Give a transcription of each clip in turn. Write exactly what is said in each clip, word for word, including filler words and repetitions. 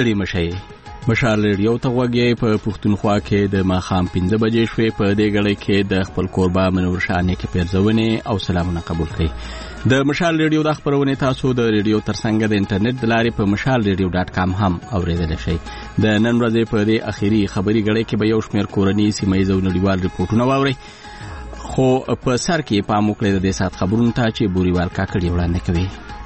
ستړي مشئ. مشال ریډیو ته غوږی په پښتونخوا کې د ماښام پنځه بجې شوې. په دې غړي کې د خپل کوربه منور شانې کې پیرزونې او سلامونه قبول کړئ. د مشال ریډیو د خبرونه تاسو د ریډیو ترڅنګ د انټرنیټ د لارې په مشال ریډیو ډاټ کام هم اوریدل شئ. د نن ورځې په دې اخیری خبري غړي کې به یو شمېر کورنۍ سیمه ییز او نړیوال ریپورتونه واورئ. خو په سر کې پام وکړئ د دې سات خبرونو ته چې بوريوال کاکړي وړاندې کوي.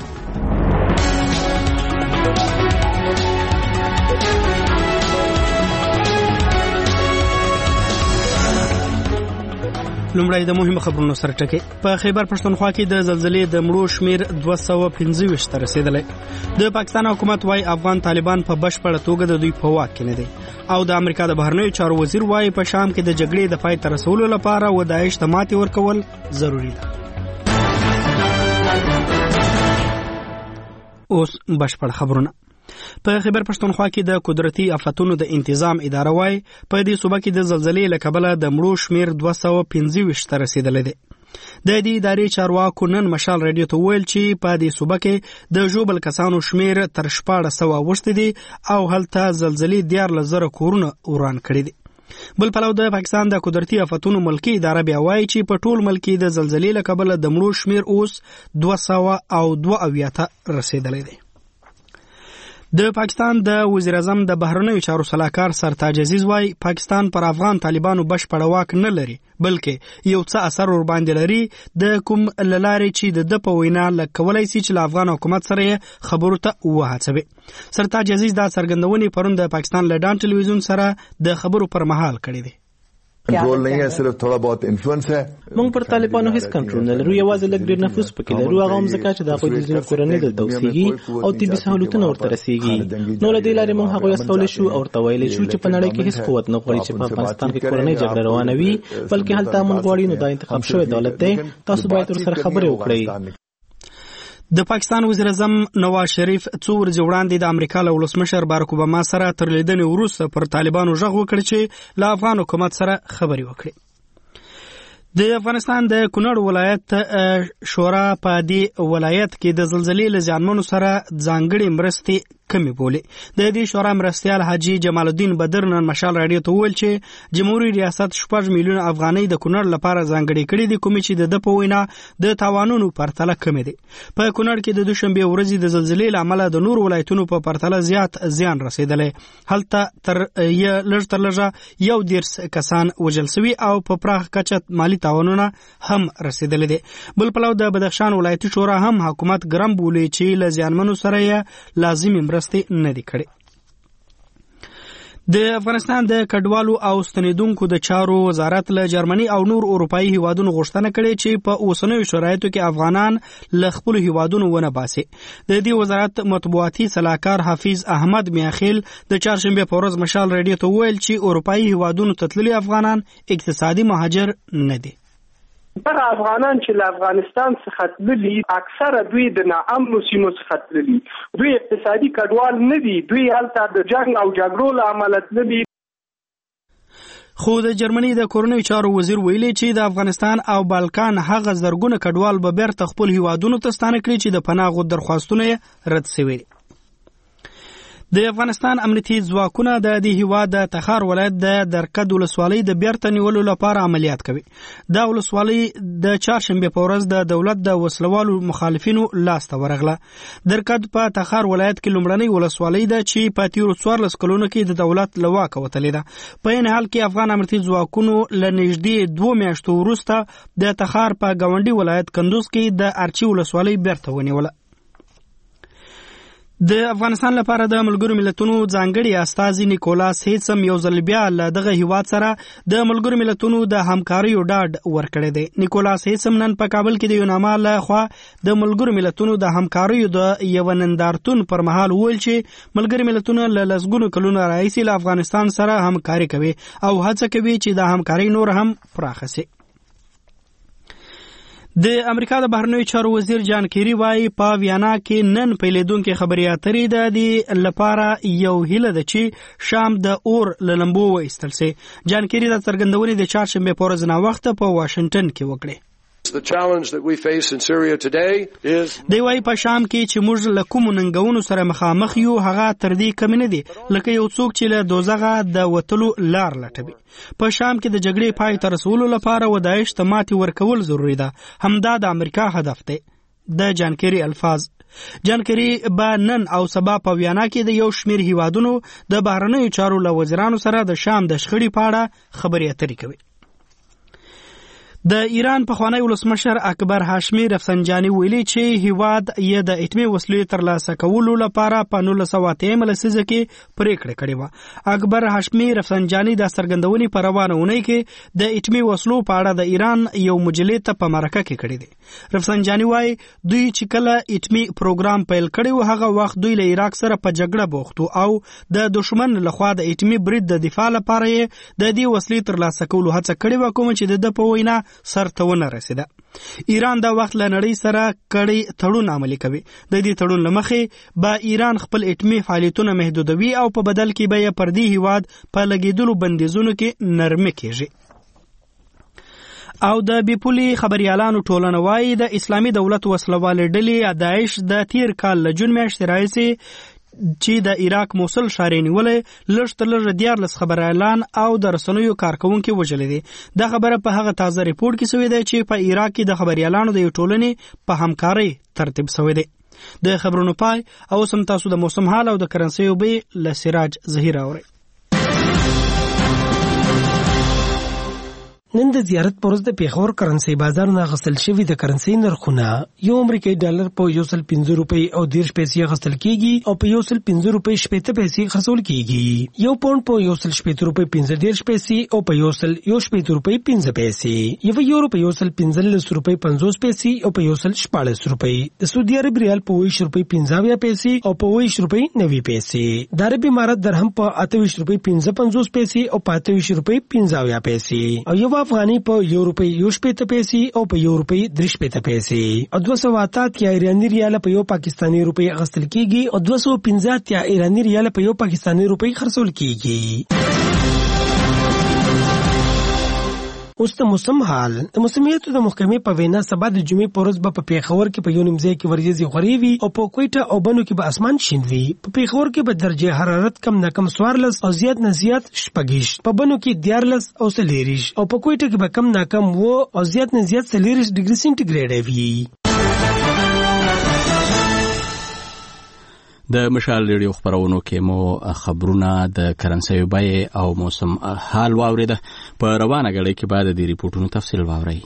لومړی د مهمو خبرونو سره ټکی. په خیبر پښتونخوا کې د زلزلې د مړو شمیر دوه سوه پنځه ویشت ته رسیدلی. د پاکستان حکومت وايي افغان طالبان په بشپړه توګه د دوی په واک کې نه دي. او د امریکا د بهرنیو چارو وزیر وايي په شام کې د جګړې د پای ته رسولو لپاره و داعش ته ماتې ورکول ضروری ده. اوس بشپړ خبرونه. په خیبر پښتونخوا کې د قدرتي آفتونو د تنظیم اداره وايي په دې صوبه کې د زلزلې له کبله د مړو شمیر دوه سوه پنځه ویشت ته رسیدلی دی. د دې ادارې چارواکو نن مشال رادیو ته ویل چې په دې صوبه کې د ژوبل کسانو شمیر تر شپاړس سوه اوښتی دی او هلته زلزلې دیارلس زره کورونه وران کړي دي. بل پلو د پاکستان د قدرتي آفتونو ملکی اداره بیا وایي چې په ټول ملک کې د زلزلې له کبله د مړو شمیر اوس دوه سوه او دوه اویا ته رسیدلی دی. د پاکستان د وزیر اعظم د بهرنیو چارو سلاکار سرتاج عزیز وايي پاکستان پر افغان طالبانو بشپړ واک نه لري بلکې یو څه اثر ور باندې لري د کوم لارې چې د د په وینا لکولای سي چې له افغان حکومت سره خبرو ته وهڅوي. سرتاج عزیز دا څرګندونې پرون د پاکستان لډان ټلویزیون سره د خبرو پر مهال کړې دي. کنټرول نه ہے صرف تھوڑا بہت انفلوئنس ہے. موږ پر طالبانو هیڅ کنټرول نه لرو. یوازې لږ ډېر نفوذ پکې لرو. هغه هم ځکه چې د هغوی د ځینو کورنۍ دلته اوسېږي او طبي سهولتونه ورته رسېږي. نو له دې لارې موږ هغوی استولی شو او ورته ویلی شو چې په نړۍ کې هیڅ قوت نه غواړي چې په افغانستان کې کورنۍ جګړه روانه وي بلکې هلته امن غواړي. نو دا انتخاب شوی دولت دی. تاسو باید ورسره خبرې وکړئ. د پاکستان وزیر اعظم نواز شریف څو ورځې وړاندې د امریکا له ولسمشر بارک اوباما سره تر لیدنې وروسته پر طالبانو غږ وکړ چې له افغان حکومت سره خبرې وکړي. د افغانستان د کونړ ولایت شورا په دې ولایت کې د زلزلې له زیانمنو سره ځانګړې مرستې کمی بولي. د دې شورا مرستیال حاجی جمال الدین بدر نن مشال رادیو ته ویل چې جمهوریت ریاست شپږ میلیون افغانۍ د کونړ لپاره ځانګړې کړې دي کومې چې د د په وینا د تاوانونو پرتله کمې دي. په کونړ کې د دوشنبه ورځې د زلزلې له امله د نور ولایتونو په پرتله زیات زیان رسیدلی. هلته تر لږ تر لږه یو دېرش کسان وژل سوي او په پراخ کچه مالی تاوانونه هم رسیدلی دي. بل پلو د بدخشان ولایتي شورا هم حکومت ګرم بولي چې له زیانمنو سره یې لازمي مرستې نه دي کړې. د افغانستان د کډوالو او ستنیدونکو د چارو وزارت له جرمني او نور اروپایي هیوادونو غوښتنه کړې چې په اوسنیو شرایطو کې افغانان له خپلو هیوادونو ونه باسي. د دې وزارت مطبوعاتي سلاکار حافظ احمد میاخیل د چهارشنبه په ورځ مشال رادیو ته ویل چې اروپایي هیوادونو ته تللي افغانان اقتصادي مهاجر نه دي. دغه افغانان چې له افغانستان څخه تللي اکثره دوی د ناامنو سیمو څخه تللي. دوی اقتصادي کډوال نه دي. دوی هلته د جنګ او جګړو له امله تللي. خو د جرمني د کورنیو چارو وزیر ویلي چې د افغانستان او بالکان هغه زرګونه کډوال به بیرته خپل هیوادونو ته ستانه کړي چې د پناه غو درخواستونه رد شوي. د افغانستان امنیتي ځواکونه د دې هیواد د تخار ولایت د درکد ولسوالۍ د بیرته نیولو لپاره عملیات کوي. دا ولسوالۍ د چهارشنبه په ورځ د دولت د وسلوالو مخالفینو لاسته ورغله. درکد په تخار ولایت کې لومړنۍ ولسوالۍ ده چې په تیرو څوارلس کلونو کې د دولت له واکه وتلې ده. په عین حال کې افغان امنیتي ځواکونو له نږدې دوه میاشتو وروسته د تخار په ګاونډي ولایت کندوز کې د ارچي ولسوالۍ بیرته ونیوله. د افغانستان لپاره د ملګرو ملتونو ځانګړي استازي نیکولاس هیڅم یو ځل بیا له دغه هیواد سره د ملګرو ملتونو د همکاریو ډاډ ورکړی دی. نیکولاس هیڅم نن په کابل کې د یوناما له خوا د ملګرو ملتونو د همکاریو د یو نندارتون پر مهال ویل چې ملګري ملتونه له لسګونو کلونو راهیسې له افغانستان سره همکاري کوي او هڅه کوي چې د همکاري نور هم پراخه شي. د امریکا د بهرنیو چارو وزیر جان کیری وايي په ویانا کې نن پیلېدونکې خبرې اترې د دې لپاره یو هیله ده چې شام د اور له لمبو وایستل شي. جان کیری د څرګندونې د چهارشنبه په ورځ نا وخت په واشنگټن کې وکړې. The challenge that we face in Syria today is دی وايي په شام کې چې موږ له کوم ننګونو سره مخامخ یو هغه تر دې کم نه دي لکه یو څوک چې له دوزغه د وتلو لار لټوي. په شام کې د جګړې پای ته رسولو لپاره و داعش ته ماتې ورکول ضروری ده. همدا د امریکا هدف دی. د جانکری الفاظ جانکری با نن او سبا په ویانا کې د یو شمیر هیوادونو د بهرنیو چارو له وزیرانو سره د شام د شخړې په اړه خبرې اترې کوي. د ایران پخوانی ولسمشر اکبر هاشمی رفسنجانی ویلي چې هیواد یې د اټومي وسلې ترلاسه کولو لپاره په نولس سوه اتم لسیزه کې پریکړه کړې وه. اکبر هاشمی رفسنجانی د څرګندونې په روانه اونۍ کې د اټومي وسلو په اړه د ایران یو مجلې ته په مرکه کې کړې دي. رفسنجانی وایي دوی چې کله اټومي پروګرام پیل کړی و هغه وخت دوی له عراق سره په جګړه بوخت او د دشمن لخوا د اټومي برید د دفاع لپاره یې د دې وسلې ترلاسه کولو هڅه کړې وه کوم چې د په وینا سر ته ونه رسیده. ایران دا وخت له نړۍ سره کړي تړون عملي کوي. د دې تړون له مخې به ایران خپل اټومي فعالیتونه محدودوي او په بدل کې به یې پر دې هیواد په لګېدلو بندیزونو کې نرمي کیږي. او د بیپولي خبريالانو ټولنه وايي د اسلامي دولت وسلوالې ډلې داعش د تیر کال له جون میاشتې راهیسې چې د عراق موصل ښار یې نیولی لږ تر لږه دیارلس خبریالان او د رسنیو کارکوونکي وژلي دي. دا خبره په هغه تازه ریپورټ کې سوې ده چې په عراق کې د خبریالانو د یو ټولنې په همکارۍ ترتیب سوی دی. د خبرونو پای او سم تاسو د موسم حال او د کرنسیو بیې له سراج ظهیر اورئ. نن د زیارت پروز د پیښور کرنسي بازار نه غسل شوی د کرنسي نرخونه یو امریکایي ډالر په یو سل پنځه روپۍ او دېرش پیسې غسل کیږي او په یو سل پنځه روپۍ شپېته پیسې خرڅول کیږي. یو پاونډ په یو سل شپېته روپۍ پنځه دېرش پیسې او په یو سل یو شپېته روپۍ پنځه پیسې. یو یورو په یو سل پنځلس روپۍ پنځوس پیسې او په یو سل شپاړس روپۍ. د سعودي عرب ریال په اووه ویشت روپۍ پنځه اویا پیسې او په اووه ویشت روپۍ نوي پیسې. د عرب امارات درهم په اته ویشت روپۍ پنځه پنځوس پیسې او په اته ویشت روپۍ پنځه اویا پیسې. او یو افغاني په یو روپۍ یو شپېته پیسې او په یو روپۍ درې شپېته پیسې. او دوه سوه اته اتیا ایراني ریال په یو پاکستاني روپۍ اخیستل کیږي او دوه سوه پنځه اتیا ایراني ریال په یو پاکستاني روپۍ خرڅول کیږي. اوس د موسم حال. د موسمیاتو د محکمې په وینا سبا د جمعې په ورځ به په پیښور کې په یو نیم ځای کې وریځې غورې وي او په کویټه او بنو کې به اسمان شین وي. په پیښور کې به درجه حرارت کم نه کم څوارلس او زیات نه زیات شپږ، په بنو کې دیارلس او څلېرویشت او په کویټه کې به کم نه کم اووه او زیات نه زیات څلېرویشت ډګري سینټیګریډ وي. د مشال ریډیو خبرونو کې مو خبرونه د کرنسیو بیې او موسم حال واوریده. په روانه غړي کې بعد د ریپورتونو تفصیل واورئ.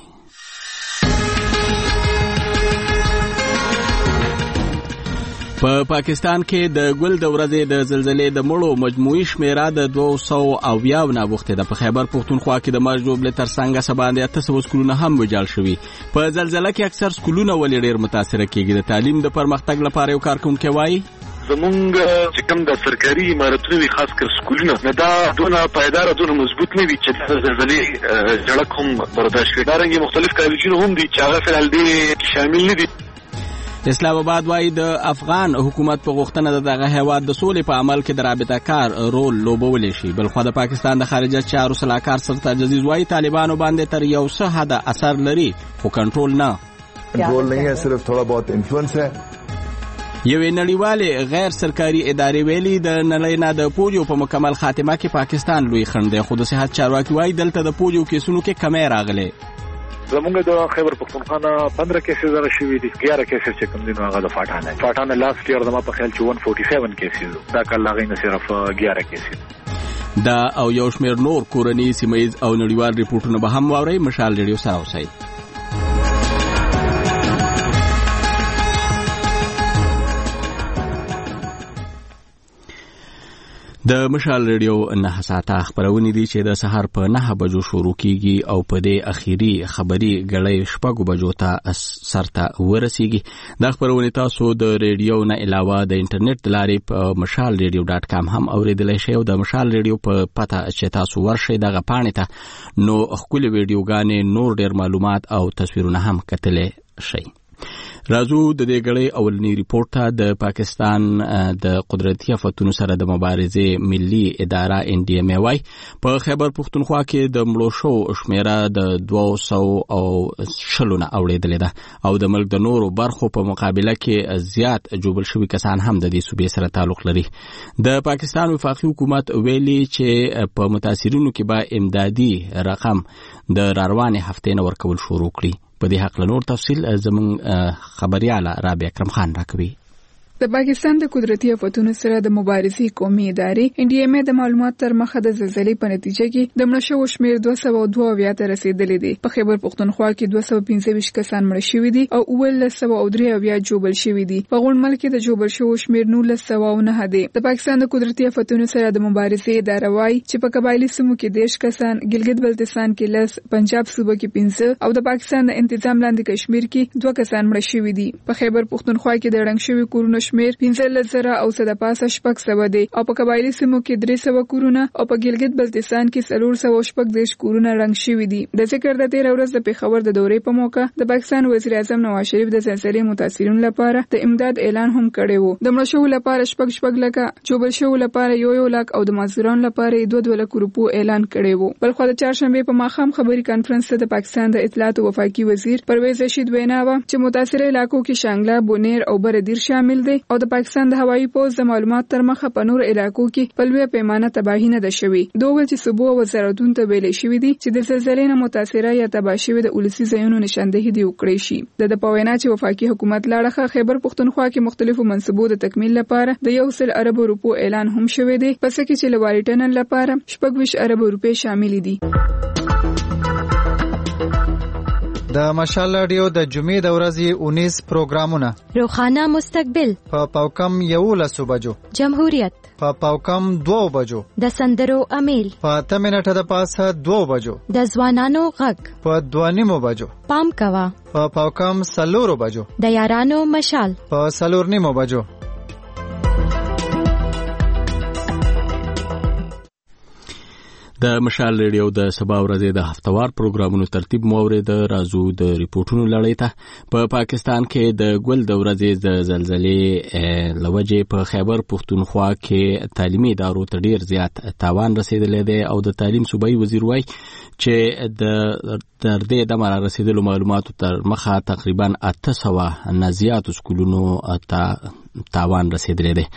په پاکستان کې د ګل د ورځې د زلزلې د مړو مجموعي شمیره د دوه سوه اویا نه وخته د خیبر پښتونخوا کې د مجوب له ترڅنګ سباندې اته سوه سکولونه هم ویجاړ شوي. په زلزلې کې اکثر سکولونه ولې ډېر متاثر کیږي. د تعلیم د پرمختګ لپاره یو کارکونکي وایي زمونږ چې کوم د سرکاري عمارتونه وي خاص کر سکولونه نه دا دونه پایدار دونه مضبوط نه وي چې د زلزلې جړک هم برداشت کړي. دارنګه مختلف کالجونه هم دي چې هغه فعال دي شامل نه دي. اسلام آباد وايي د افغان حکومت په غوښتنه د دغه هیواد د سولې په عمل کې د رابطه کار رول لوبولی شي. بل خو د پاکستان د خارجه چارو سلاکار سرتاج عزیز وايي طالبانو باندې تر یو څه حد اثر لري خو کنټرول نه. کنټرول نه ہے صرف تھوڑا بہت انفلوئنس ہے. یوې نړیوالې غیر سرکاري ادارې ویلي د نړۍ نه د پولیو په مکمل خاتمه کې پاکستان لوی خنډ دی. خو د صحت چارواکي وايي دلته د پولیو کیسونو کې کمی راغلی. زمونږ د خیبر پختونخوا نه پندرہ کیسز هغه شوي دي. یازده کیسز چې کوم دي نو هغه د فاټانه فاټانه لاست ایئر زما په خیال چې ایک سو سینتالیس کیسز دا کال هغه نه صرف یازده کیسز دا او یو شمېر نور کورني سیمایي او نړیوال ریپورتونه به هم واورئ. مشال ریډیو سره اوسئ. د مشال ریډیو نه ساعته خبرونه دي چې د سحر په نه بجو شروع کیږي او په دې اخیری خبري غړې شپږ بجو ته سرته ورسیږي. د خبرونه تاسو د ریډیو نه علاوه د انټرنیټ د لارې په مشال ریډیو ډاټ کام هم اوریدلای شئ او د مشال ریډیو په پته چې تاسو ورشئ دغه پاڼې ته نو خپل ویډیوګانې نور ډیر معلومات او تصویرونه هم کتلای شئ. راځو د دې غړي اولنی ریپورت ته. د پاکستان د قدرتي آفتونو سره د مبارزې ملي اداره ان ډي ام واي په خیبر پختونخوا کې د مړو شو شمیره د دوه سوه او شلونه اوریدلې ده او د ملک د نورو برخو په مقابله کې زیات جوبل شوي کسان هم د دې صوبې سره تعلق لري. د پاکستان وفاقي حکومت ویلي چې په متاثرینو کې به امدادي رقم د راروانې هفتې نه ورکول شروع کړي. په دې حق له نور تفصیل زموږ خبرياله رابعه اکرم خان راکوي. د پاکستان د قدرتي آفتونو سره د مبارزې قومي ادارې ان ډي ام د معلومات تر مخه د زلزلې په نتیجه کې د مړه شوو شمېر دوه سوه او دوه اویا ته رسیدلی دی. په خیبر پختونخوا کې دوه سوه پنځه ویشت کسان مړه شوي دي او اوولس سوه او درې اویا جوبل شوي دي. په غونډمل کې د جوبل شوو شمېر نولس سوه او نهه دی. د پاکستان د قدرتي آفتونو سره د مبارزې اداره وایي چې په قبایلي سیمو کې دېرش کسان، ګلګت بلتستان کې لس، پنجاب صوبه کې پنځه او د پاکستان د انتظام لاندې کشمیر کې دوه کسان مړه شوي دي. په خیبر پختونخوا کې د ړنګ شوي کورونو شمېر پنځلس زره او څه د پاسه شپږ سوه دی او په قبایلي سیمو کې درې سوه کورونه او په ګلګت بلتستان کې څلور سوه شپږ دېرش کورونه ړنګ شوي دي. د ذکر د تېره ورځ د پېښور د دورې په موقع د پاکستان وزیر اعظم نواز شریف د زلزلې متاثرینو لپاره د امداد اعلان هم کړی و. د مړه شوو لپاره شپږ شپږ لکه، جوبل شوو لپاره یو یو لک او د معذورانو لپاره دوه دوه لکه روپو اعلان کړی و. بلخو د چهارشنبې په ماښام خبري کانفرنس ته د پاکستان د اطلاعات او وفاقي وزیر پرویز رشید وینا وه چې متاثره علاقو کې شانګله، بونیر او بردیر شامل دي او د پاکستان د هوایي پوځ د معلومات تر مخه په نور علاقو کې په لویه پیمانه تباهي نه ده شوې. دوی ویل چې صوبو او وزارتونو ته ویلې شوي دي چې د زلزلې نه متاثره یا تباه شوي د ولسي ځایونو نشاندهي دې وکړی شي. د د په وینا چې وفاقي حکومت لاړه خیبر پختونخوا کې مختلفو منصبو د تکمیل لپاره د یو سل اربو روپو اعلان هم شوی دی، پس کې چې لواري ټنل لپاره شپږ ویشت اربو روپې شامل دي. د مشال رادیو د جمعې د ورځې اونیس پروګرامونه: روخانه مستقبل په پاوکم یولس بجو، جمهوریت په پاوکم دوه بجو، د سندرو امیل په اته منټه د پاسه دوه بجو، د ځوانانو غږ په دوه نیمو بجو، پام کوا په پاوکم سلورو بجو، د یارانو مشال په سلور نیمو بجو. د مشال ریډیو د سبا ورځې د هفتوار پروګرامونو ترتیب مورید. راځو د ریپورتونو لړۍ ته. په پا پاکستان کې د ګل د ورځې د زلزلې لوجې په خیبر پختونخوا کې تعلیمي ادارو ته ډیر زیات تاوان رسیدلی دی او د تعلیم صوبایي وزیر وایي چې د تر دې د مر رسیدلو معلوماتو تر مخه تقریبا اته سوه نه زیات سکولونو ته تاوان رسیدلی دی.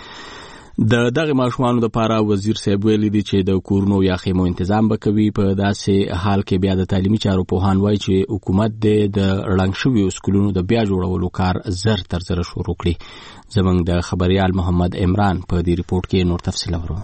د دغه ماشومانو د پاره وزیر صاحب ویلي دي چې د کورونو یا خیمو تنظیم وکوي. په داسې حال کې بیا د تعلیمي چارو پوهان وایي چې حکومت د ړنګ شویو سکولونو د بیا جوړولو کار زر تر زر شروع کړي. زموږ د خبريال محمد عمران په دې ریپورت کې نور تفصیل اورو.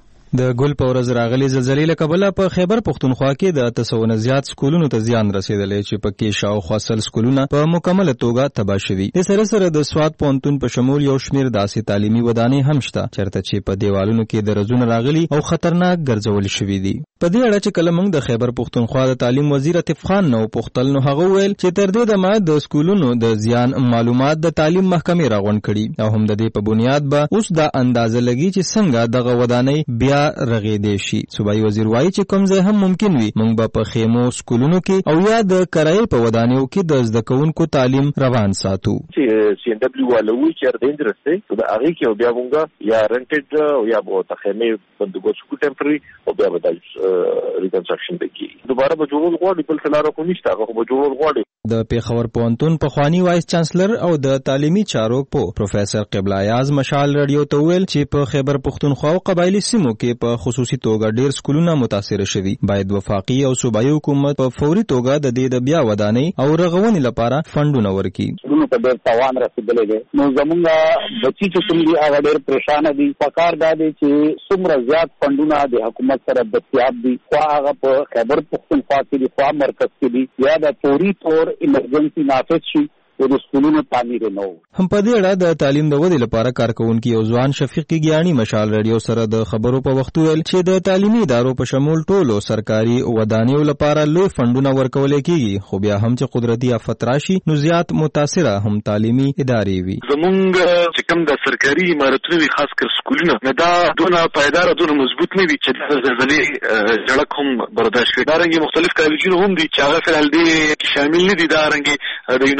د ګل په ورځ راغلي زلزلې له کبله په خیبر پختونخوا کې د اته سوه نه زیات سکولونو ته زیان رسیدلی چې پکې شاوخوا سل سکولونه په مکمله توګه تباه شوي. د سره سره د سوات پوهنتون په شمول یو شمېر داسې تعلیمي ودانۍ هم شته چېرته چې په دیوالونو کې درزونه راغلي او خطرناک ګرځول شوي دي. په دې اړه چې کله موږ د خیبر پختونخوا د تعلیم وزیر عطیف خان نه وپوښتل نو هغه وویل چې تر دې دمه د سکولونو د زیان معلومات د تعلیم محکمې راغونډ کړي او هم د دې په بنیاد به اوس دا اندازه لګي چې څنګه دغه ودانۍ بیا رغېدی شي. صوبایي وزیر وایي چې کوم ځای هم ممکن وي موږ به په خیمو سکولونو کې او یا د کرایې په ودانیو کې د زده کوونکو تعلیم روان ساتو. چې سی ان دبليو والوي چې د اندرسته د هغه کې بیا موږ یا رنټډ او یا به د خیمې بندوبست کو ټمپرري او بیا به ریکنسټرکشن وکړي. دوباره به جوړول غواړي بل څه لاره خو نشته، هغه به جوړول غواړي. د پیښور پوهنتون پخوانی وایس چانسلر او د تعلیمي چارو په پروفیسر قبله یاز مشال رادیو ته ویل چې په خیبر پختونخوا او قبایلی سیمو کې په خصوصي توګه ډیر سکولونه متاثر شوي. باید وفاقي او صوبایي حکومت په فوري توګه د دې د بیا ودانۍ او رغونې لپاره فنډونه ورکړي. سکولونو ته ډېر تاوان رسېدلی دی. نو زمونږ بچي چې کوم دي هغه ډېر پریشانه دي. پکار دا دی چې څومره زیات فنډونه د حکومت سره دستیاب دي، خو هغه په خیبر پختونخوا کې دي، خو مرکز کې دي، یا د فوري طور ایمرجنسي نافذ شي د سکولونو تعمیر نه و. هم په دې اړه د تعلیم د ودې لپاره کارکونکي او ځوان شفیق ګیانی مشال رادیو سره د خبرو په وخت ویل چې د تعلیمي ادارو په شمول ټولو سرکاري ودانیو لپاره لوی فنډونه ورکول کېږي، خو بیا هم چې قدرتي آفت راشي نو زیات متاثره هم تعلیمي ادارې وي. زمونږ چې کوم د سرکاري عمارتونو وي، خاص کر سکولونه، نه دا دونه پایدار او دونه مضبوط نه وي چې د زلزلې جړک هم برداشت کړي. دا رنګ مختلف کالجونه هم دي چې هغه فعال دي شامل نه دي. دا رنګ د یونیورسيټو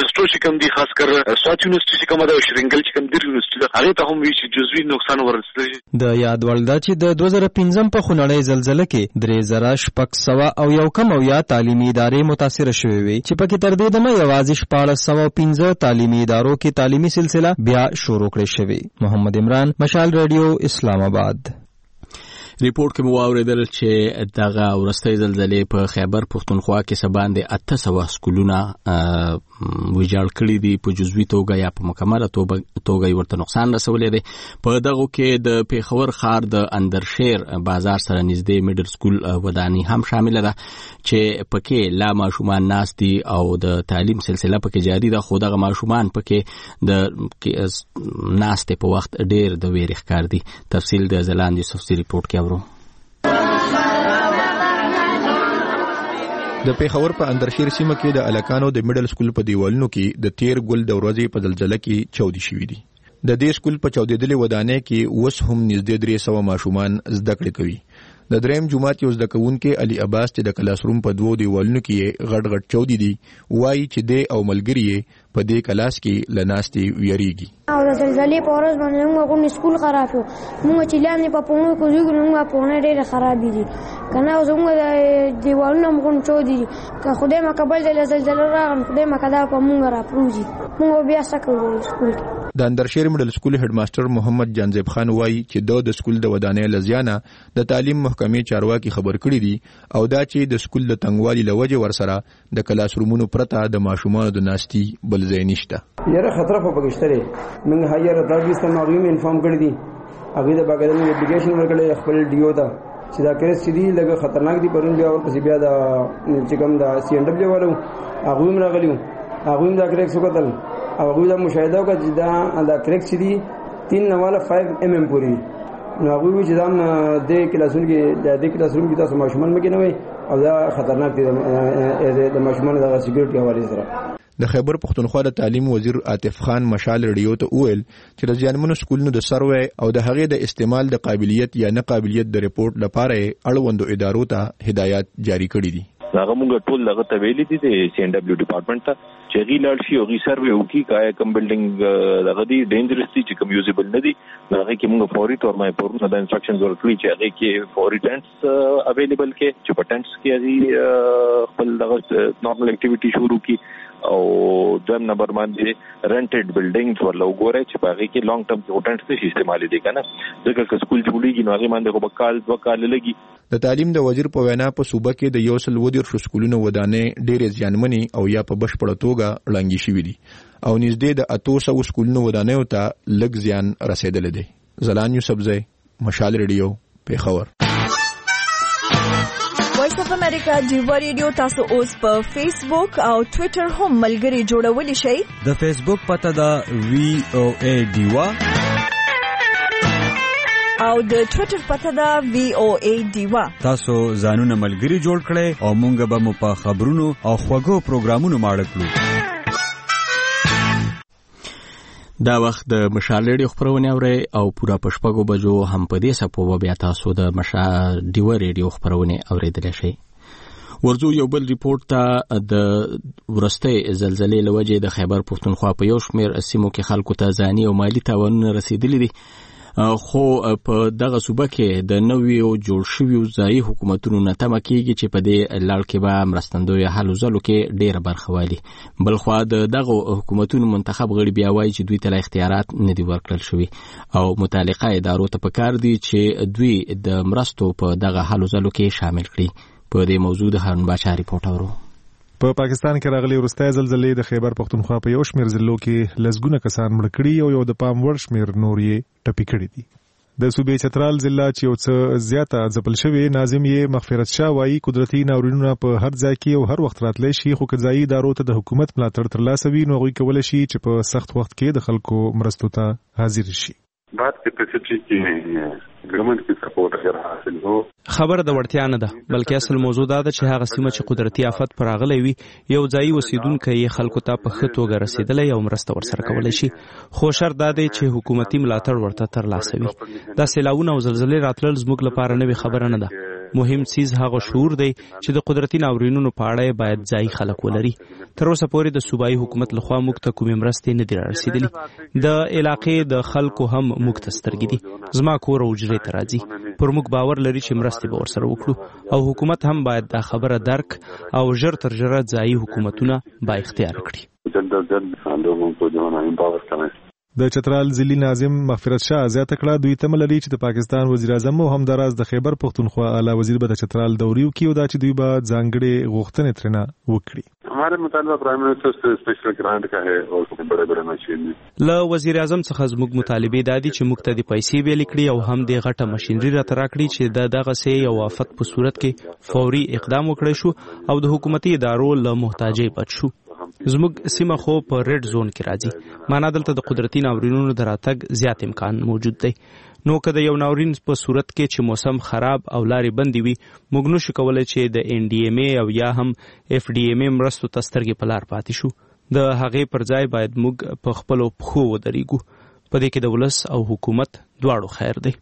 چې کوم دي خاص کر سوات یونیورسيټي چې کومه ده شرنګل چې کوم دیر یونیورسيټي هغه ته هم وی چې جزوي نقصان ورسېږي. د یاد وړ ده چې د دوه زره پنځم په خونړۍ زلزلې کې درې زره شپږ سوه او یو کم او یا تعلیمي ادارې متاثره شوې وي چې پکې تر دې دمه یوازې شپاړس سوه پنځه تعلیمي ادارو کې تعلیمي سلسله بیا شروع کړې شوې. محمد عمران، مشال ریډیو، اسلام آباد. ریپورت کې مو واوریدل چې دغه ورستۍ زلزلې په خیبر پښتونخوا کې سباندې اته سوه سکولونه ویجاړ کړي دي، په جزوي توګه یا په مکمله توګه ورته نقصان رسولی دی. په دغو کې د پیښور ښار د اندرشیر بازار سره نږدې میډل سکول ودانۍ هم شامله ده چې پکې لا ماشومان ناست دي او د تعلیم سلسله پکې جاري ده، خو دغه ماشومان پکې د ناستې په وخت ډېر د ویرې ښکار دي. تفصیل د ځلاند یوسفزي ریپورټ کې د پیښور په اندرشیر سیمه کې د الکانو د میډل سکول په دیوالونو کې د تیر ګل د ورځې په زلزلې کې چاودي شوي دي. د دې سکول په چاودېدلې ودانۍ کې اوس هم نږدې درې سوه ماشومان زده کړې کوي. د دریم جماعت یو زده کوونکی علي عباس چې د کلاس روم په دوو دیوالونو کې غټ غټ چاودي دي وایي چې دی او ملګري یې په دې کلاس کې له ناستې ویریږي. او د زلزلې په ورځ باندې موږ غوښتل سکول خراب شو، موږ چې لاندې په پونو کې ځو موږ پونه ډېرې خرابې دي کنه، او زموږ د دیوالونه موږ چاودي دي که خدای ما قبل د زلزلې راغلم خدای ما کدا په موږ را پروزي موږ بیا سکو سکول کې. د اندرشیر میډل سکول هډ ماستر محمد جانزیب خان وایي چې د سکول د ودانۍ لزیانه د تعلیم محکمې چارواکي خبر کړي دي او دا چې د سکول د تنګوالي لوجه ورسره د کلاس رومونو پرته د ماشومانو د ناستي بل ځای نشته. یاره خطر په پکشتره موږ هایر اتارټیز ته ماغویم انفارم کړی دي، هغه د باګرنګ اپلیکیشن ورکړی خپل ډیو ته چې دا کیس چې دی لږ خطرناک دی، پرون بیا ورپسې بیا د چې کوم د سی ان ډبلیو والو هغه هم راغلیو، هغه هم دا کریکس وکړل او هغه دا مشاهده وکړه چې دا دا کریکس چې دی تین نواله پنځه ایم ایم پوری نو هغه چې دا د کلاسونو کې د کلاسونو کې تاسو ماشومان مګ نه وي او دا خطرناک دی د ماشومان د سکیورټي حواله سره. د خیبر پښتونخوا د تعلیم وزیر عاطف خان مشال ریډیو ته وویل چې د ځانمنو سکولونو د سروې او د هغې د استعمال د قابلیت یا نه قابلیت د ریپورت لپاره اړوندو ادارو ته هدایات جاری کړي دي. هغه موږ ټول هغه ته ویلي دي د سی ان ډبلیو ډپارټمنټ ته چې غي لاړ شي او غي سروې وکړي کایا کوم بلډینګ دغه دي ډینجرس دي چې کوم یوزیبل نه دي هغه کې موږ فوري تور مې پورونه د انسټرکشنز ورکړي چې هغه کې فوري ټینټس اویلیبل کې چې په ټینټس کې هغه خپل دغه نارمل اکټیویټي شروع کړي او دویم نمبر باندې رنټډ بلډینګز ورله وګورئ چې په هغې کې لانګ ټرم کې هوټلز ته شي استعمالي دي که نه ځکه که سکول جوړېږي نو هغې باندې خو به کال دوه کاله لګي. د تعلیم د وزیر په وینا په صوبه کې د یو سل اووه دېرشو سکولونو ودانۍ ډېرې زیانمنې او یا په بشپړه توګه ړنګې شوي دي او نږدې د اتو سوو سکولونو ودانیو ته لږ زیان رسېدلی دی. ځلان یوسفزی، مشال ریډیو، پیښور. وایس اف امریکا ډیوا ریډیو تاسو اوس په فیسبوک او ټوئیټر هم ملګري جوړولی شئ. د فیسبوک پته ده وی او ای ډیوا او د ټوئیټر پته ده وی او ای ډیوا. تاسو ځانونه ملګري جوړ کړئ او مونږ به مو په خبرونو او خوږو پروګرامونو ماړه کړو. دا وخت د مشال ریډیو خبرونه اورئ او پورا پښپغو بجو هم په دې سپو بیا تاسو د مشال ډیوا ریډیو خبرونه اوریدل شئ. ورځو یو بل ریپورت ته د ورستۍ زلزلې لوجه د خیبر پښتونخوا په یو شمېر سیمو کې خلکو ته ځاني او مالی تاوانونه رسیدلي دي، خو په دغه صوبه کې د نویو جوړ شویو ځایي حکومتونو نه تمه کېږي چې په دې لړ کې به مرستندویه هلو ځلو کې ډېره برخه والي. بلخوا د دغو حکومتونو منتخب غړي بیا وایي چې دوی ته اختیارات نه دي ورکړل شوي او متعلقه ادارو ته پکار دي چې دوی د مرستو په دغه هلو ځلو کې شامل کړي. په دې موضوع د هارون باچا ریپورټ اورو. په پا پاکستان کې راغلي وروستۍ زلزلې د خیبر پښتونخوا په یو شمېر ضلعو کې لسګونه کسان مړه کړي او یو د پام وړ شمېر نور یې ټپي کړي دي. د صوبې چترال ضلع چې یو څه زیاته ځپل شوی ناظم یې مغفرت شاه وایي قدرتي ناورینونه په هر ځای کې او هر وخت راتلی شي، خو که ځایي ادارو ته د حکومت ملاتړ ترلاسه وي نو هغوی کولی شي چې په سخت وخت کې د خلکو مرستو ته حاضر شي. بات کیپیسټي کې ګورنمنت کی سپورټ اگر حاصل هو خبر د وړتیا نه ده، بلکې اصل موضوع دا ده چې هغه سیمه چې قدرتي آفت پر راغلی وي یو ځایي اوسیدونکی یې خلکو ته په ښه توګه رسېدلی او مرسته ورسره کولی شي، خو شرط دا دی چې حکومتي ملاتړ ورته ترلاسه وي. دا سیلاوونه او زلزلې راتلل زموږ لپاره نوې خبره نه ده، مهم څیز هغه شعور دی چې د قدرتي ناورینونو په اړه باید ځای خلک ولري. تر اوسه پورې د صوبایي حکومت لخوا موږ ته کومې مرستې نه دي رارسېدلې. د علاقې د خلکو هم موږ ته سترګې دي. زما کور او حجرې ته راځي. پر موږ باور لري چې مرستې به ورسره وکړو او حکومت هم باید دا خبره درک او ژر تر ژره ځایي حکومتونه با اختیار کړي. د چترال ضلعي ناظم مغفرت شاه زیاته کړه دوی تمه لري چې د پاکستان وزیر اعظم او همداراز د خیبر پختونخوا اعلی وزیر به د چترال دوري وکړي او دا چې دوی به ځانګړې غوښتنې ترنه وکړي. हमारे मुतालबा prime minister से special grant का है और बड़े बड़े मशीनरी له وزیر اعظم څخه زموږ مطالبه دادي چې موږ ته د پیسې ویل کړي او هم د غټه ماشينري را تراکړي چې د دغه سي یو آفت په صورت کې فوري اقدام وکړي شو او د حکومتي ادارو له محتاجۍ بچ شو. زموږ سیمه خو په ریډ زون کې راځي، معنا دلته د قدرتي ناورینونو د راتګ زیات امکان موجود دی. نو که د یو ناورین په صورت کې چې موسم خراب او لارې بندې وي، موږ نشو کولی چې د ان ډي ایم ای او یا هم اف ډي ایم ای مرستو ته سترګې په لار پاتې شو. د هغې پر ځای باید موږ په خپلو پښو ودرېږو. په دې کې د ولس او حکومت دواړو خیر دی.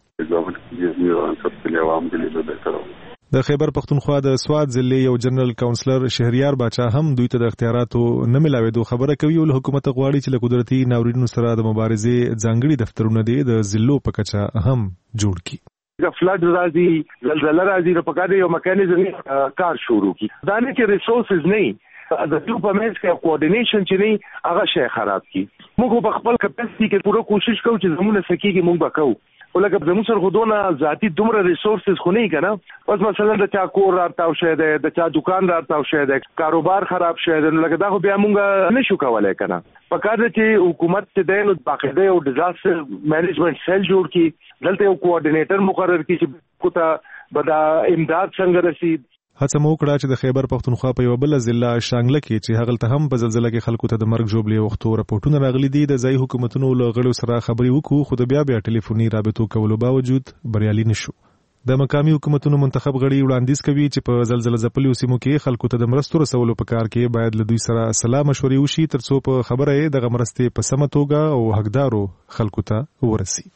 د خیبر پختونخوا د سواد ضلع یو جنرال کاونسلر شهریار باچا هم دوی ته د اختیاراتو نه ملاوېدو خبره کوي او له حکومت غواړي چې له قدرتي ناورینونو سره د مبارزې ځانګړي دفترونه دي د ضلعو په کچه هم جوړ کړي. فلډ راځي، زلزله راځي، نو پکاره یو میکانیزم کار شروع کی. دا نه چې ریسورسز نه د ټول په منځ کې کوارډینیشن چې نه هغه شی خراب کی. موږ په خپل کپاسټي کې پوره کوشش کوو چې زموږ سکیږي موږ وکړو. ولکه زموږ سره خودونه ذاتی دومره ریسورسز خو نه کنه. بس مثلا د چا کور راټاو شه ده، د چا دکان راټاو شه ده، کاروبار خراب شه ده، لکه دا خو بیا موږ نشو کولای کنه. پکاره چې حکومت ته د نو باقاعده او ډیزاستر مینجمنت سیل جوړ کی، دلته یو کوارډینیټر مقرر کی چې کوته بدا امداد څنګه رسید. هڅه مو وکړه چې د خیبر پختونخوا په یو بل ضلع شانګله کې چې هغلته هم په زلزلہ کې خلکو ته د مرګ جوړلې وختو راپورټونه راغلي دي، د ځای حکومتونو له غړو سره خبرې وکړو، خو د بیا بیا ټلیفوني رابطو کولو باوجود بریالي نشو. د مقامي حکومتونو منتخب غړي وړاندیز کوي چې په زلزلہ ځپلو سیمو کې خلکو ته د مرستو رسولو په کار کې باید له دوی سره سلا مشورې وشي ترڅو په خبره یې دغه مرستې په سمه توګه او حقدارو خلکو ته ورسي.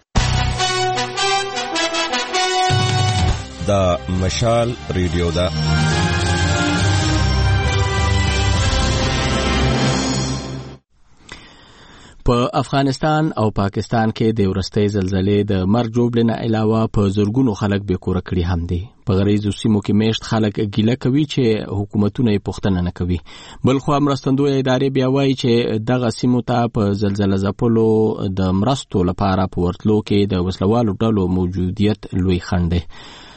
دا مشال ریډیو دا په افغانستان او پاکستان کې د ورستۍ زلزلې د مرګ جوړې نه علاوه په زرګونو خلک بې کوره کړي هم دي. په غریزو سیمو کې میشت خلک ګیله کوي چې حکومتونه یې پوښتنه نه کوي. بل خو مرستندوی ادارې بیا وایي چې دغه سیمو ته په زلزلې ځپلو د مرستو لپاره په ورتلو کې د وسلوالو ډلو موجودیت لوی خنډ دی.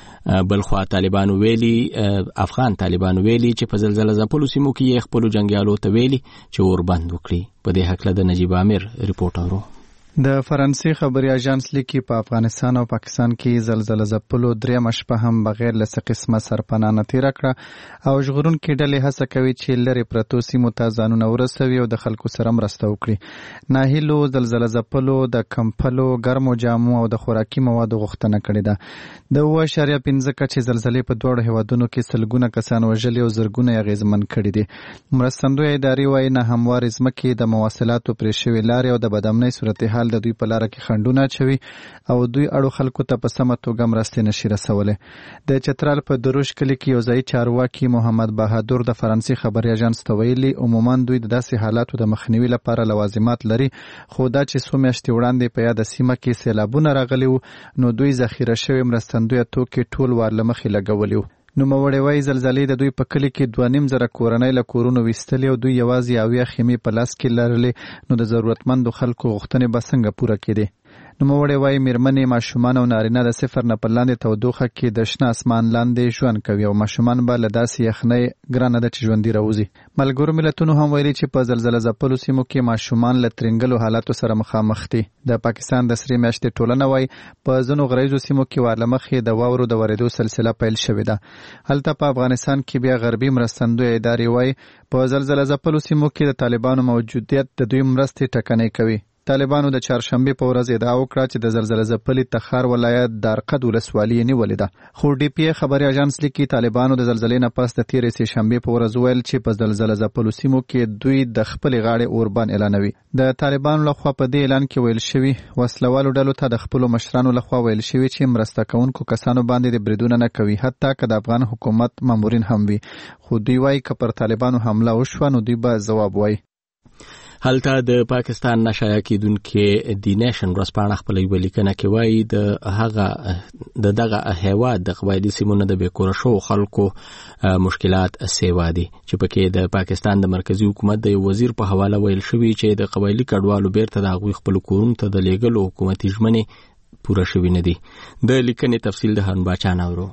بل خو طالبانو ویلي افغان طالبانو ویلي چې په زلزلہ ځپلو سیمو کې یې خپل جنگیالو ته ویلي چې اور بند وکړي. په دې حق له د نجیب امیر رپورټ اورو. د فرانسې خبري اژانس لیکي په افغانستان او پاکستان کې زلزلہ ځپلو درېمه شپه هم بغیر له څه قسمه سرپناه نه تېره کړه او ژغورونکي ډلې هڅه کوي چې لرې پرتو سیمو ته ځانونه ورسوي او د خلکو سره مرسته وکړي. ناهیلو زلزلہ ځپلو د کمپلو، ګرمو جامو او د خوراکي موادو غوښتنه کړې ده. د اوه اعشاریه پنځه کچې زلزلې په دواړو هیوادونو کې سلګونه کسان وژلي او زرګونه یې اغېزمن کړي دي. مرستندویه ادارې وایي نه هموارې ځمکې، د مواصلاتو پرې شوې لارې او د بدامنۍ صورتحال د دوی په لاره کې خنډونه اچوي او دوی اړو خلکو ته په سمه توګه مرستې نشي رسولی. د چترال په دروش کلي کې یو ځایي چارواکي محمد بهادر د فرانسې خبري اژانس ته ویلي عموما دوی د داسې حالاتو د مخنیوي لپاره لوازمات لري، خو دا چې څو میاشتې وړاندې په یاده سیمه کې سیلابونه راغلي وو نو دوی ذخیره شوي مرستندویه توکي ټول وار له مخې لګولي وو. نوموړی وایي زلزلې د دوی په کلي کې دوه نیم زره کورنۍ له کورونو ویستلې او دوی یوازې اویا خیمې په لاس کې لرلې، نو د ضرورتمندو خلکو غوښتنې به څنګه پوره کېدې. نوموړی وایي میرمنې، ماشومان او نارینه د صفر نه په لاندې تودوخه کې د شنه اسمان لاندې ژوند کوي او ماشومان به له داسې یخنۍ ګرانه ده چې ژوندي راوځي. ملګرو ملتونو هم ویلي چې په زلزله ځپلو سیمو کې ماشومان له ترنګلو حالاتو سره مخامخ دي. د پاکستان د سرې میاشتې ټولنه وایي په ځینو غریزو سیمو کې ور له مخې د واورو د ورېدو سلسله پیل شوې ده. هلته په افغانستان کې بیا غربي مرستندویه ادارې وایي په زلزله ځپلو سیمو کې د طالبانو موجودیت د دوی مرستې ټکنۍ کوي. طالبانو د چهارشنبه په ورځ ادعا وکړه چې د زلزلې ځپلي تخار ولایت دارقد ولسوالي نیولې ده. خو ډي پی خبري اژانس لیکي طالبانو د زلزلې نه پس د تیرې سه شنبه په ورځ ویل چې په زلزلې ځپلو سیمو کې دوی د خپل غاړې اوربان اعلانوي. د طالبانو لخوا په دې اعلان کې ویل شوی وسلوالو ډلو ته د خپل مشرانو لخوا ویل شوی چې مرسته کوونکو کسانو باندې د بریدونه نه کوي، حتی که د افغان حکومت مامورین هم وي. خو دوی وایي که پر طالبانو حمله وشوه نو دوی به ځواب وایي. هلته د پاکستان نشایع کیدونکې دی نیشن ورځپاڼه خپله یوه لیکنه کې وایي د هغه د دغه هیواد د قبایلي سیمونو د بېکوره شوو خلکو مشکلات سیوا دي، چې پکې د پاکستان د مرکزي حکومت د یو وزیر په حواله ویل شوي چې د قبایلي کډوالو بیرته د هغوی خپلو کورونو ته د لیږلو حکومتي ژمنې پوره شوي نه دي. د لیکنې تفصیل د هارون باچا ناورو.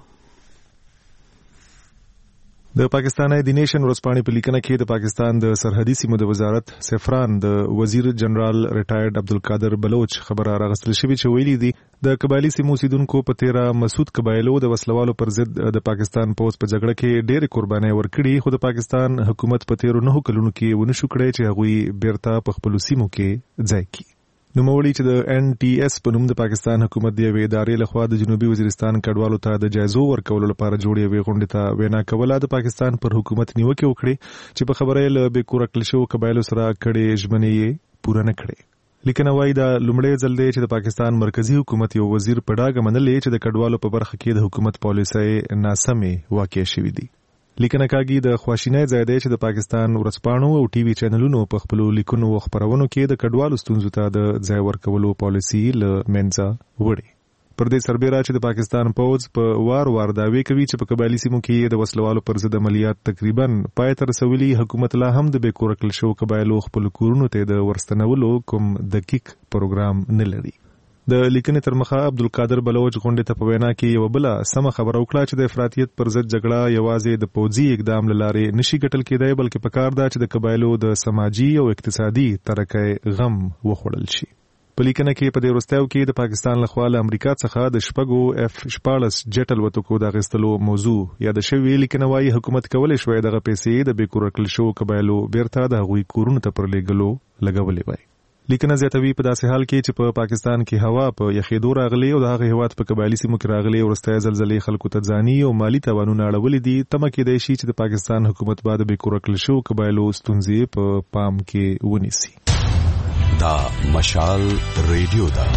د پاکستان دی نیشن ورځپاڼې په لیکنه کې د پاکستان د سرحدي سیمو د وزارت سفران د وزیر جنرال ریټایرډ عبدالقادر بلوچ خبره راغستل شوې چې ویلي دي د قبایلي سیمو اوسیدونکو په تیره مسعود قبایلو د وسلوالو پر ضد د پاکستان پوځ په جګړه کې ډېرې قربانۍ ورکړي، خو د پاکستان حکومت په تیرو نهو کلونو کې ونه شو کړی چې هغوی بیرته په خپلو سیمو کې ځای کړي. نوموړي چې د ان ټي اس په نوم د پاکستان حکومت د یوې ادارې لخوا د جنوبي وزیرستان کډوالو ته د جایزو ورکولو لپاره جوړې یوې غونډې ته وینا کوله، د پاکستان پر حکومت نیوکې وکړې چې په خبره یې له بېکوره کړل شوو قبایلو سره کړې ژمنې یې پوره نه کړې. لیکنه وایي دا لومړی ځل دی چې د پاکستان مرکزي حکومت یو وزیر په ډاګه منلې چې د کډوالو په برخه کې د حکومت پالیسۍ ناسمې واقع شوي دي. لیکنه کاږي د خواشینۍ ځای دی چې د پاکستان ورځپاڼو او ټي وي چینلونو په خپلو لیکنو او خپرونو کې د کډوالو ستونزو ته د ځای ورکولو پالیسي له منځه وړي. پر دې سربېره چې د پاکستان پوځ په وار وار دعوې کوي چې په قبایلي سیمو کې د وسلوالو پر ضد عملیات تقریبا پای ته رسولي، حکومت لا هم د بېکوره کړل شوو قبایلو خپلو کورونو ته د ورستنولو کوم دقیق پروګرام نه لري. د لیکنې تر مخه عبدالقادر بلوچ غونډې ته په وینا کې یوه بله سمه خبره وکړه چې د افراطیت پر ضد جګړه یوازې د پوځي اقدام له لارې نشي ګټل کېدی، بلکې پکار ده چې د قبایلو د سماجي او اقتصادي ترقۍ غم وخوړل شي. په لیکنه کې په دې وروستیو کې د پاکستان لخوا له امریکا څخه د شپږو اف شپاړس جټ الوتکو د اخیستلو موضوع یاده شوې. لیکنه وایي حکومت کولی شوی دغه پیسې د بېکوره کړل شوو قبایلو بیرته د هغوی کورونو ته پر لیږلو لګولې وای. لیکنه زیاتوي په داسې حال کې چې په پا پاکستان کې هوا په یخېدو راغلي او د هغه هیواد په قبایلي سیمو کې راغلي وروستۍ زلزلې خلکو ته ځاني او مالي تاوانونه اړولي دي. تمه کېدای شي چې د پاکستان حکومت به د بېکوره کړل شوو قبایلو ستونزې په پام کې ونیسي. دا مشال ریډیو ده.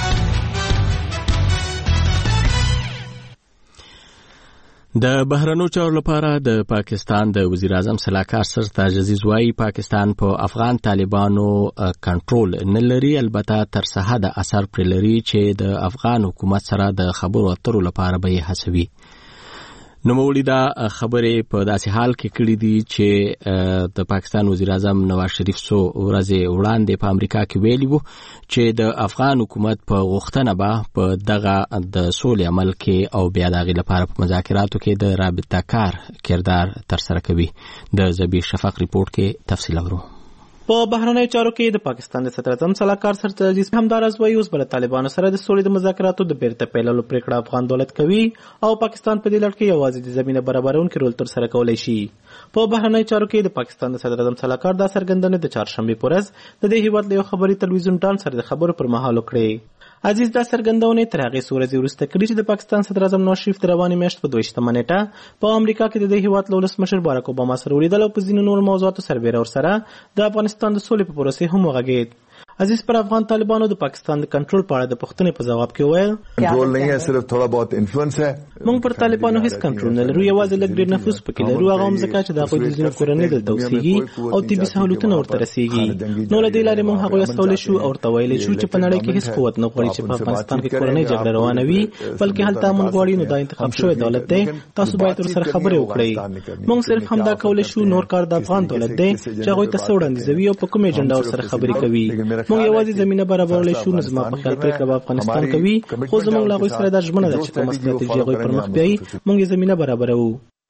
د بهرنیو چارو لپاره د پاکستان د وزیر اعظم سلاکار سرتاج عزیز وايي پاکستان په پا افغان طالبانو کنټرول نه لري، البته تر څه حده اثر پرې لري چې د افغان حکومت سره د خبرو اترو لپاره به یې هڅوي. نوموړي دا خبرې په داسې حال کې کړې دي چې د پاکستان وزیر اعظم نواز شریف څو ورځې وړاندې په امریکا کې ویلي وو چې د افغان حکومت په غوښتنه به په دغه د سولې عمل کې او بیا د هغې لپاره په مذاکراتو کې د رابطه کار کردار ترسره کوي. د زبیر شفق ریپورت کې تفصیل اورو. په بهرنیو چارو کې د پاکستان د صدر اعظم سلاکار سرتاج عزیز همدارس وایي اوس به له طالبانو سره د سولې د مذاکراتو د بیرته پیلولو پریکړه افغان دولت کوي او پاکستان په دې لړ کې یوازې د زمینه برابرونکي رول ترسره کولی شي. په بهرنیو چارو کې د پاکستان د صدر اعظم سلاکار دا څرګندونې د چهارشنبې په ورځ د دې هیواد له یو خبري تلویزیون ټان سره د خبرو پر مهال وکړې. عزیز دا څرګندونې تر هغې څو ورځې وروسته کړي چې د پاکستان صدر اعظم نواز شریف د روانې میاشت په دویشتمه نیټه په امریکا کې د دې هیواد له ولسمشر بارک اوباما سره ولیدل او په ځینو نورو موضوعاتو سربیره ورسره د افغانستان د سولې په پروسې هم وغږېد. عزیز پر افغان طالبانو د پاکستان د کنټرول په اړه د پوښتنې په جواب کې وویل کنټرول نه ہے، صرف تھوڑا بہت انفلوئنس ہے. موږ پر طالبانو هیڅ کنټرول نه لرو، یوازې لږ ډېر نفوذ پکې لرو، هغه هم ځکه چې د هغوی د ځینو کورنۍ دلته اوسېږي او طبي سهولتونه ورته رسېږي. نو له دې لارې موږ هغوی استولی شو او ورته ویلی شو چې په نړۍ کې هیڅ قوت نه غواړي چې په افغانستان کې کورنۍ جګړه روانه وي، بلکې هلته امن غواړي. نو دا انتخاب شوی دولت دی، تاسو باید ورسره خبرې وکړئ. موږ صرف همدا کولی شو، نور کار د افغان دولت دی چې هغوی ته څه وړاندیزوي او په کوم ایجنډا ورسره خبرې کوي. موږ یوازې زمینه برابرولی شو. نو زما په خیال پرېکړه به افغانستان کوي، خو زموږ له هغوی سره دا ژمنه ده چې کومه ستراتیژي هغوی پر مخ بیایي موږ یې زمینه برابروو.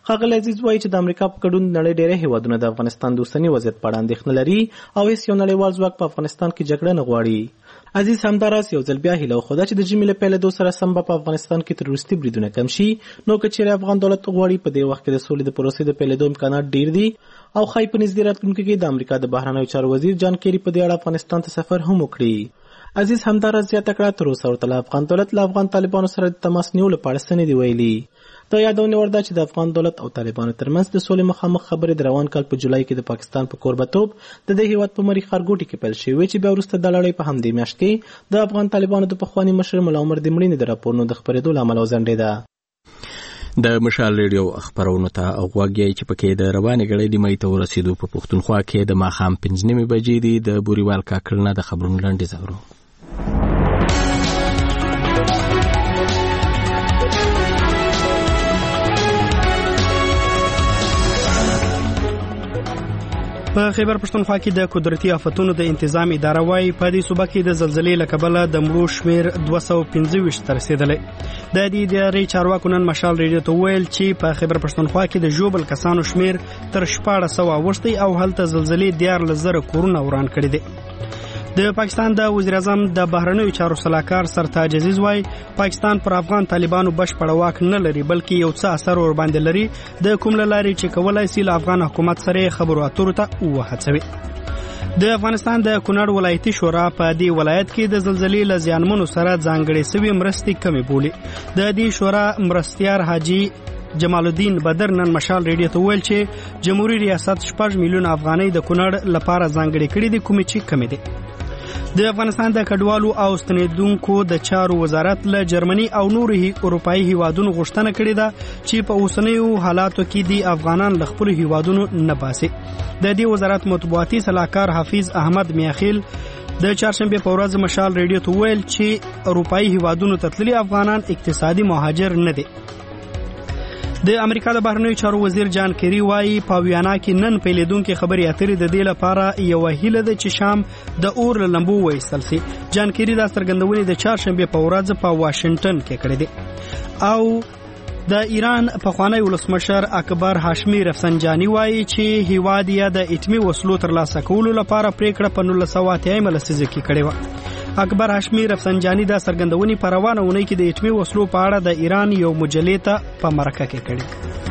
ښاغلی عزیز وایي چې د امریکا په ګډون نړۍ ډېری هیوادونه د افغانستان د اوسني وضعیت په اړه اندېښنه لري او هیڅ یو نړیوال ځواک په افغانستان کې جګړه نه غواړي. عزیز همداراز یو ځل بیا هیله وښوده چې د ژمي له پیلېدو سره سم به په افغانستان کې تروریستي بریدونه کم شي، نو که چیرې افغان دولت غواړي په دې وخت کې د سولې د پروسې د پیلېدو امکانات ډېر دي او ښایي په نږدې راتلونکي کې د امریکا د بهرنیو چارو وزیر جان کیري په دې اړه افغانستان ته سفر هم وکړي. عزیز همداراز زیاته کړه تر اوسه ورته له افغان دولت له افغان طالبانو سره د تماس نیولو په اړه څه نه دي ویلي. دا یادونه ور ده چې د افغان دولت او طالبانو ترمنځ د سولې مخامخ خبرې د روان کال په جولای کې د پاکستان په کوربتوب د دې هیواد په مری ښارګوټي کې پیل شوې چې بیا وروسته د لړۍ په همدې میاشت کې د افغان طالبانو د پخواني مشر ملا عمر د مړینې د راپورونو د خپرېدو له امله وځنډېده. د مشال ریډیو خبرونو ته غوږی چې پکې د روانې غړې د مې ته ورسېدو په پښتونخوا کې د ماښام پنځه نیمې بجې دي. د بوریوال کاکړ نه د خبرونو لنډیز اورو. په خیبر پښتونخوا کې د قدرتي آفتونو د انتظام اداره وايي په دې صوبه کې د زلزلې له کبله د مړو شمیر دوه سوه پنځه ویشت ته رسېدلی. د دې ادارې چارواکو نن مشال ریډیو ته وویل چې په خیبر پښتونخوا کې د ژوبل کسانو شمیر تر شپاړس سوه اوښتی او هلته زلزلې دیارلس زره کورونه وران کړي دي. د پاکستان د وزیر اعظم د بهرنیو چارو سلاکار سرتاج عزیز وایي پاکستان پر افغان طالبانو بشپړ واک نه لري بلکې یو څه اثر ور باندې لري د کوم لاري چې کولای شي له افغان حکومت سره خبرو اترو ته وهڅوي. د افغانستان د کونړ ولایتي شورا په دې ولایت کې د زلزلې له زیانمنو سره ځانګړې سوي مرستې کمې بولي. د دې شورا مرستیار حاجی جمال الدین بدر نن مشال ریډیو ته ویل چې جمهوریت ریاست شپږ میلیون افغانۍ د کونړ لپاره ځانګړې کړې دي کومې چې کمې دي. د افغانستان د کډوالو او ستنیدونکو د چارو وزارت له جرمني او نورو اروپایي هیوادونو غوښتنه کړې ده چې په اوسنیو حالاتو کې د افغانان له خپلو هیوادونو نه باسي. د دې وزارت مطبوعاتي سلاکار حافظ احمد میاخیل د چهارشنبه په ورځ مشال ریډیو ته ویل چې اروپایي هیوادونو ته تللي افغانان اقتصادي مهاجر نه دي. د امریکا د بهرنیو چارو وزیر جان کیری وایي په ویانا کې نن پیلېدونکې خبرې اترې د دې لپاره یوه هیله ده چې شام د اور له لمبو وایستل سي. جان کیری دا څرګندونې د چهارشنبې په ورځ په واشنګټن کې کړې دي. او د ایران پخوانی ولسمشر اکبر هاشمي رفسنجاني وایي چې هیواد یې د اټمي وسلو ترلاسه کولو لپاره پریکړه په نولس سوه اتیایمه لسیزه کې کړې وه. اکبر هاشمي رفسنجاني دا څرګندونې په روانه اونۍ کې د اټمي وسلو په اړه د ایران یو مجلې ته په مرکه کې کړې.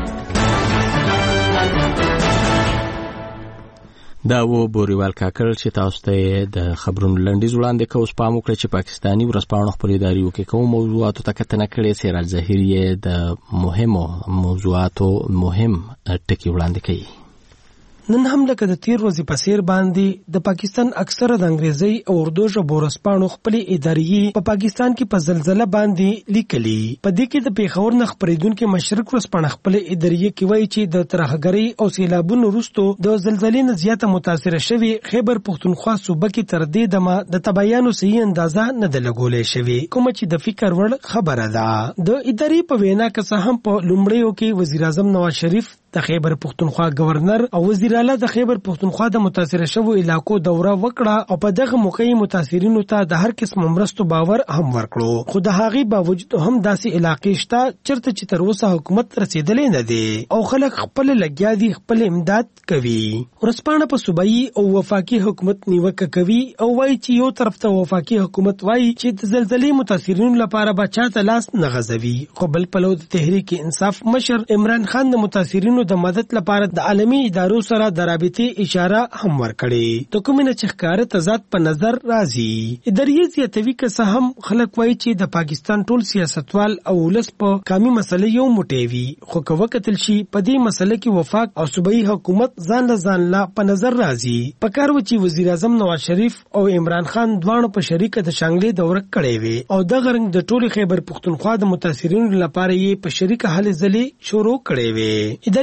دا و بوریوال کاکړ چې تاسو ته د خبرونو لنډیز وړاندې کوو. سپام وکړئ چې پاکستاني ورځپاڼو خپل ادارې کې کوم موضوعاتو ته کتنه کړې. سراج ظاهري د مهمو موضوعاتو مهم ټکي وړاندې کوي. نن هم لکه د تیر ورځې په څیر باندې د پاکستان اکثره د انګریزي او اردو ژبو ورځپاڼو خپل ادارې په پاکستان کې په زلزلہ باندې لیکلي. په دې کې د پیښور نه خبرېدونکو مشرق ورځپاڼه خپل ادارې کې وایي چې د ترهګرۍ او سیلابونو وروسته د زلزلې نه زیاته متاثره شوی خیبر پښتونخوا صوبه کې تر دې دمه د تبعیانو صحیح اندازه نه ده لګولې شوې، کوم چې د فکر وړ خبره ده. د ادارې په وینا کې څه هم په لومړیو کې وزیر اعظم نواز شریف د خیبر پښتونخوا گورنر او وزیر اعلی د خیبر پښتونخوا د متاثره شوو علاقو دوره وکړه او په دغه موقع متاثرینو ته د هر قسم مرستو باور هم ورکړو. خو د هغې باوجود هم داسې علاقې شته چرته چې تر اوسه حکومت رسیدلې نه دی او خلک خپل لګیا دي خپل امداد کوي. ورځپاڼه په صوبایي او وفاقي حکومت نیوکه کوي او وایي چې یو طرف ته وفاقي حکومت وایي چې د زلزلې متاثرینو لپاره به چاته لاس نه غځوي، خو بل پلو د تحریک انصاف مشر عمران خان د متاثرینو د مدد لپاره د عالمي ادارو سره د رابطې اشاره هم ورکړې. د کومه چې ښکار تضاد په نظر راځي. ادارې زیاتوي که څه هم خلک وایي چې د پاکستان ټول سیاستوال او ولس په قومي مسلې یو موټی وي، خو که وکتل شي په دې مسله کې وفاق او صوبایي حکومت ځان له ځان لا په نظر راځي. پکار و چې وزیر اعظم نواز شریف او عمران خان دواړو په شریکه د شانګلې دوره کړې وي او د غرنګ د ټولي خیبر پښتونخوا د متاثرینو لپاره یې په شریکه هلې ځلې شروع کړې وي. ادارې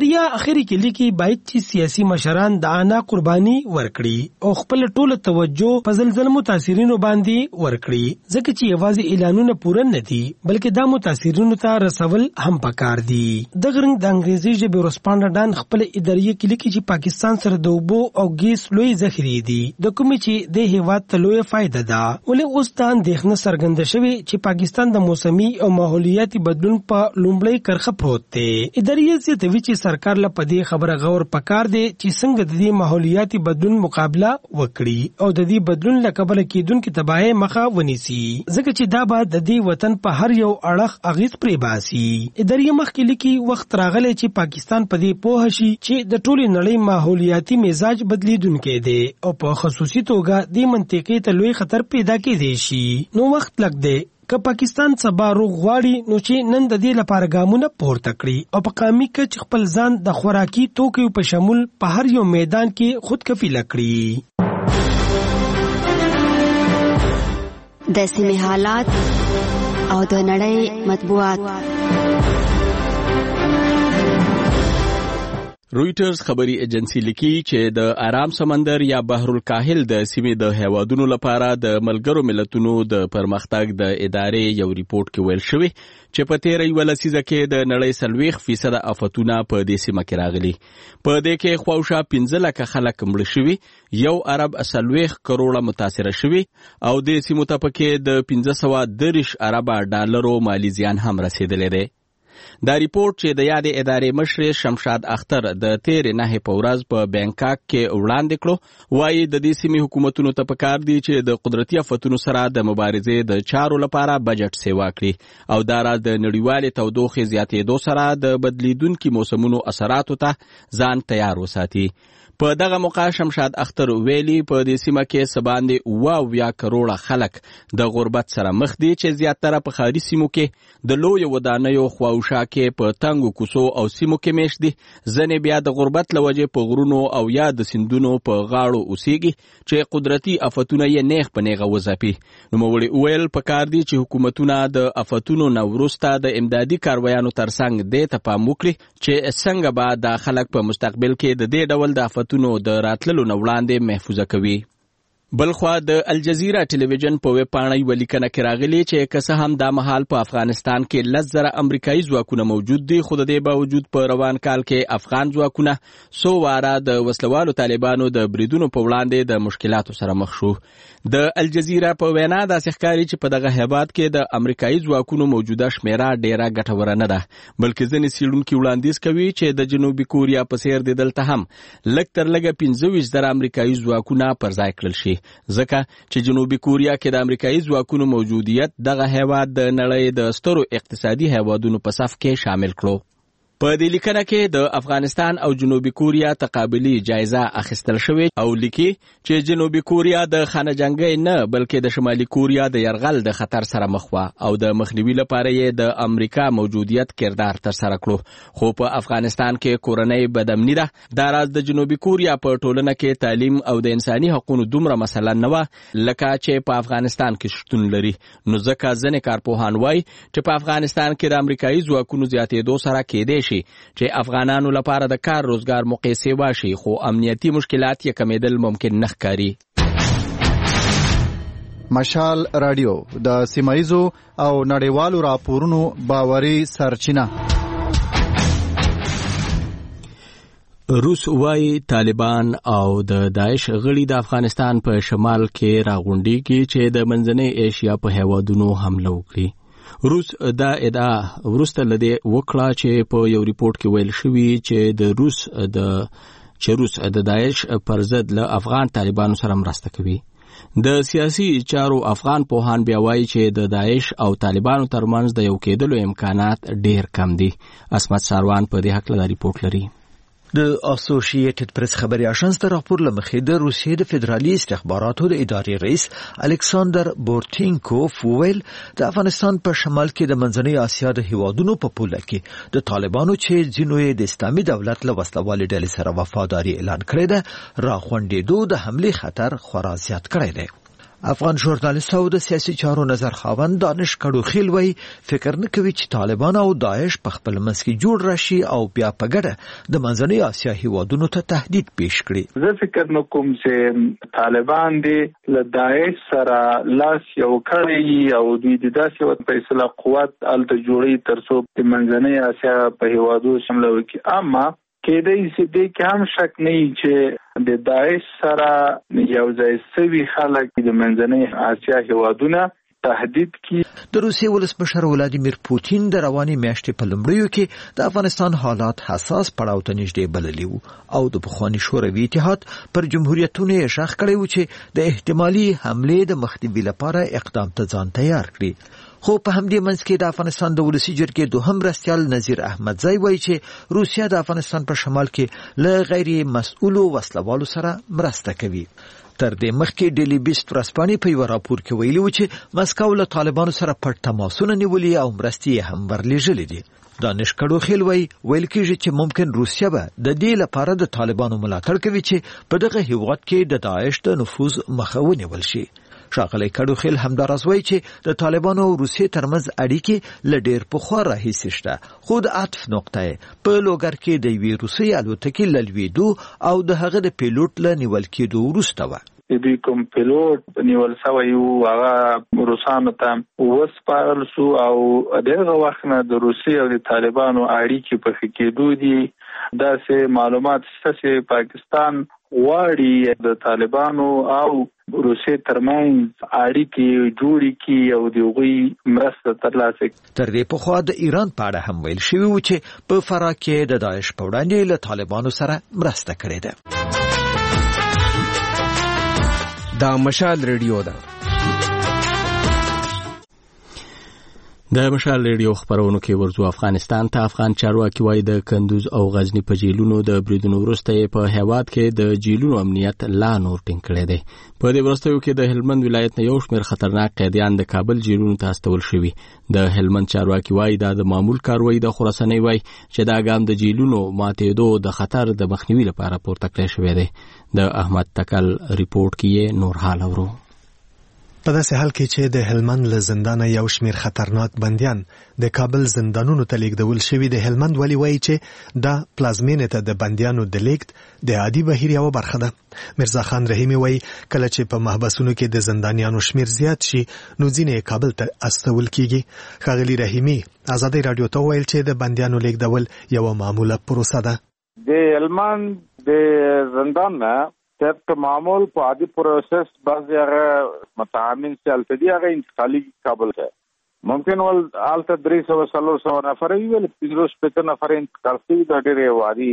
اداریه اخري کې لیکي باید چې سیاسي مشران د انا قرباني ورکړي او خپل ټول توجه په زلزلې متاثرینو باندې ورکړي ځکه چې یوازې اعلانونه پوره نه دي بلکې دا متاثرینو ته رسول هم پکار دي. د غرنګ د انګریزي ژبې ورسپانډان خپل اداریه کې لیکي چې پاکستان سره د اوبو او ګیس لوی ذخیرې دي د کومې چې د هیواد ته لوی فائدہ ده. ولې اوس دا اندېښنه څرګنده شوې چې پاکستان د موسمي او ماحولیاتي بدلون په لومړۍ کرخه پروت دی. اداریه زیاتوي چې سرکار له پدې خبره غور پکار دی چې څنګه د دې ماحولیاتي بدلون مقابله وکړي او د دې بدلون له کبله کېدونکو تباہي مخه ونیسي ځکه چې دا به د دې وطن په هر یو اړخ اغیز پرې باسي. اداریه مخکې لیکي وخت راغلی چې پاکستان په دې پوه شي چې د ټولې نړۍ ماحولیاتي مزاج بدلیدونکی دی او په خصوصي توګه دې منطقې ته لوی خطر پیدا کېدی شي. نو وخت لګ دی که پاکستان سبا روغ غواړي نو چې نن د دې لپاره ګامونه پورته کړي او په قومي کچ خپل ځان د خوراکي توکو په شمول په هر یو میدان کې خودکفیله کړي. د سیمې حالات او د نړۍ مطبوعات. رویټرز خبري ایجنسی لیکي چې د آرام سمندر یا بحر الکاهل د سیمې د هیوادونو لپاره د ملګرو ملتونو د پرمختګ د ادارې یو ریپورت کې ویل شوی چې په تیرې یوه لسیزه کې د نړۍ څلوېښت فیصده آفتونه په دې سیمه کې راغلي. په دې کې خواوشا پنځه لکه خلک مړه شوي، یو ارب څلوېښت کروړه متاثره شوي او دې سیمو ته پکې د پنځه سوه دېرش اربه ډالرو مالي زیان هم رسېدلی دی. دا ریپورت چې د یادې ادارې مشر شمشاد اختر د تیرې نهې په ورځ په بینکاک کې وړاندې کړو وایي د دې سیمې حکومتونو ته پکار دي چې د قدرتي آفتونو سره د مبارزې د چارو لپاره بجټ سیوا کړي او دا راز د نړیوالې تودوخې زیاتېدو سره د بدلیدونکو موسمونو اثراتو ته ځان تیار وساتي. په دغه موقع شمشاد اختر ویلي په دې سیمه کې سباندې اوه اویا کروړه خلک د غربت سره مخ دي چې زیاتره په ښاري سیمو کې د لویو ودانیو خواوشا کې په تنګو کوڅو او سیمو کې میشت دي. ځینې بیا د غربت له وجې په غرونو او یا د سیندونو په غاړو اوسېږي چې قدرتي آفتونه یې نیغ په نیغه وځپي. نوموړي وویل پکار دي چې حکومتونه د آفتونو نه وروسته د امدادي کارویانو ترڅنګ دې ته پام وکړي چې څنګه به دا خلک په مستقبل کې د دې ډول د آفتونو د راتللو نه وړاندې محفوظه کوي. بلخوا د الجزیره ټلویزیون په ویب پاڼه یوه لیکنه کې راغلي چې که څه هم دا مهال په افغانستان کې لس زره امریکایي ځواکونه موجود دي خو د دې باوجود په روان کال کې افغان ځواکونه څو واره د وسلوالو طالبانو د بریدونو په وړاندې د مشکلاتو سره مخ شو. د الجزیره په وینا داسې ښکاري چې په دغه هیواد کې د امریکایي ځواکونو موجوده شمیره ډیره ګټوره نه ده بلکې ځینې څېړونکي وړاندیز کوي چې د جنوبي کوریا په څېر د دلته هم لږ تر لږه پنځه ویشت زره امریکایي ځواکونه پر ځای کړل شي ځکه چې جنوبي کوریا کې د امریکایي ځواکونو موجودیت دغه هیواد د نړۍ د سترو اقتصادي هیوادونو په صف کې شامل کړو. په دې لیکنه کې د افغانستان او جنوبي کوریا تقابلي جایزه اخیستل شوې او لیکي چې جنوبي کوریا د خانه جنګۍ نه بلکې د شمالي کوریا د یرغل د خطر سره مخ وه او د مخنیوي لپاره یې د امریکا موجودیت کردار ترسره کړو. خو په افغانستان کې کورنۍ بدامني ده. دا راز د جنوبي کوریا په ټولنه کې تعلیم او د انساني حقوقو دومره مسله نه وه لکه چې په افغانستان کې شتون لري. نو ځکه ځینې کارپوهان وایي چې په افغانستان کې د امریکایي ځواکونو زیاتېدو سره کېدی شي چې افغانانو لپاره د کار روزګار موقع سیوا شي خو امنیتي مشکلات یې کمیدل ممکن نه ښکاري. مشال رادیو د سیمایزو او نړیوالو راپورونو باوري سرچینه. روس وايي طالبان او د داعش غړي د افغانستان په شمال کې راغونډيږي چې د منځنۍ ایشیا په هیوادونو حمله وکړي. روس دا ادعا ورسته لدی وکړه چې په یو ریپورت کې ویل شوی چې د روس د چې روس د داعش پر ضد له افغان طالبانو سره مرسته کوي. د سیاسي چارو افغان پوهان بیا وایي چې د داعش او طالبانو ترمنځ د یو کېدلو امکانات ډیر کم دي. اسمت ساروان په دې حق له ریپورت لري. د اسوسییټډ پریس خبري اژانس د راپور لمخې د روسیې د فدرالي استخباراتو د ادارې رئیس الکساندر بورتینکوف وویل د افغانستان په شمال کې د منځنۍ اسیا د هیوادونو په پوله کې د طالبانو چې ځینو یې د اسلامي دولت له وسلوالې ډلې سره وفاداري اعلان کړې ده راغونډېدو د حملې خطر خورا زیات کړی دی. افغان ژورنالیست او د سیاسي چارو نظر خاوند دانش کډوخیل وای فکر نه کوي چې طالبان او داعش په خپل منځ کې جوړ راشي او بیا په ګډه د منځنۍ اسیا هیوادونو ته تهدید پیښ کړي. زه فکر نه کوم چې طالبان دي له داعش سره لاس یو کړی او دوی د داسې وخت په اصطلاح قوت الته جوړي ترڅو د منځنۍ اسیا په هیوادو شامل وکړي. اما کېدای شي دې کې هم شک نه چې د داعش سره یو ځای سوي خلک د منځنۍ اسیا هیوادونه تهدید کی. د روسیې ولسمشر ولادیمیر پوتین د رواني میاشتې په لومړیو کې د افغانستان حالات حساس پړاو ته نږدې بللي وو او د پخواني شوروي اتحاد پر جمهوریتونو یې شاخ کړی و چې د احتمالي حملې د مخنیوي لپاره اقدام ته ځان تیار کړي. خو په همدې منځ کې د افغانستان د ولسی جرګې دوهم مرستیال نظیر احمدزی وایي چې روسیا د افغانستان په شمال کې له غیر مسؤلو وسلوالو سره مرسته کوي. تر دې مخکې ډیلی بیست ورځپاڼې په یو راپور کې ویلي و چې مسکو له طالبانو سره پټ تماسونه نیولي او مرستې یې هم ورلېږلې دي. دانش کډوخیل وایي ویل کېږي چې ممکن روسیا به د دې لپاره د طالبانو ملاتړ کوي چې په دغه هیواد کې د داعش د نفوذ مخه ونیول شي. ښاغلی کډوخیل همداراز وایي چې د طالبانو او روسیې ترمنځ اړیکې له ډېر پخوا راهیسې شته، خو د عطف نقطه یې په لوګر کې د یوې روسۍ الوتکې له لوېدو او د هغه د پیلوټ له نیول کېدو وروسته وه. دوی کوم پیلوټ نیول شوی و هغه روسانو ته وسپارل شو او دغه وخت نه د روسیې او د طالبانو اړیکې په ښه کېدو دي. داسې معلومات شته چې پاکستان غواړي د طالبانو او روسیې ترمنځ اړیکې جوړې کړي او د هغوی مرسته ترلاسه کړي. تر دې پخوا د ایران په اړه هم ویل شوي و چې په فراه کې د داعش په وړاندې له طالبانو سره مرسته کړې ده. دا مشال ریډیو ده. د مشال ریډیو خبرونو کې ورځو افغانستان ته. افغان چارواکي وایي د کندوز او غزنی په جیلونو د بریدونو وروسته په هیواد کې د جیلونو امنیت لا نور ټینګ کړی دی. په دې وروستیو کې د هلمند ولایت نه یو شمېر خطرناک قیدیان د کابل جیلونو ته استول شوي. د هلمند چارواکي وایي دا د معمول کاروي د خراساني وایي چې دا ګام د جیلونو ماتېدو د خطر د مخنیوي لپاره پورته کړی شوی دی. د احمد تکل ریپورت کې نور حال اورو. په داسې حال کې چې د هلمند له زندانه یو شمېر خطرناک بندیان د کابل زندانونو ته لیږدول شوي، د هلمند والي وایي چې دا پلازمینې ته د بندیانو د لیږد د عادي بهیر یوه برخه ده. مرزا خان رحیمي وایي کله چې په محبسونو کې د زندانیانو شمېر زیات شي نو ځینې کابل ته استول کیږي. ښاغلي رحیمي ازادۍ راډیو ته وویل چې د بندیانو لیږدول یوه معموله پروسه ده. د هلمند د زندان نه طبق معمول په عادي پروسس بعضی هغه متهمین چې هلته دي هغه انتقالي کابل ته ممکن ول هلته درې سوه څلور سوه نفر وي ول پنځه شپېته نفر انتقال شوي. دا ډېر عادي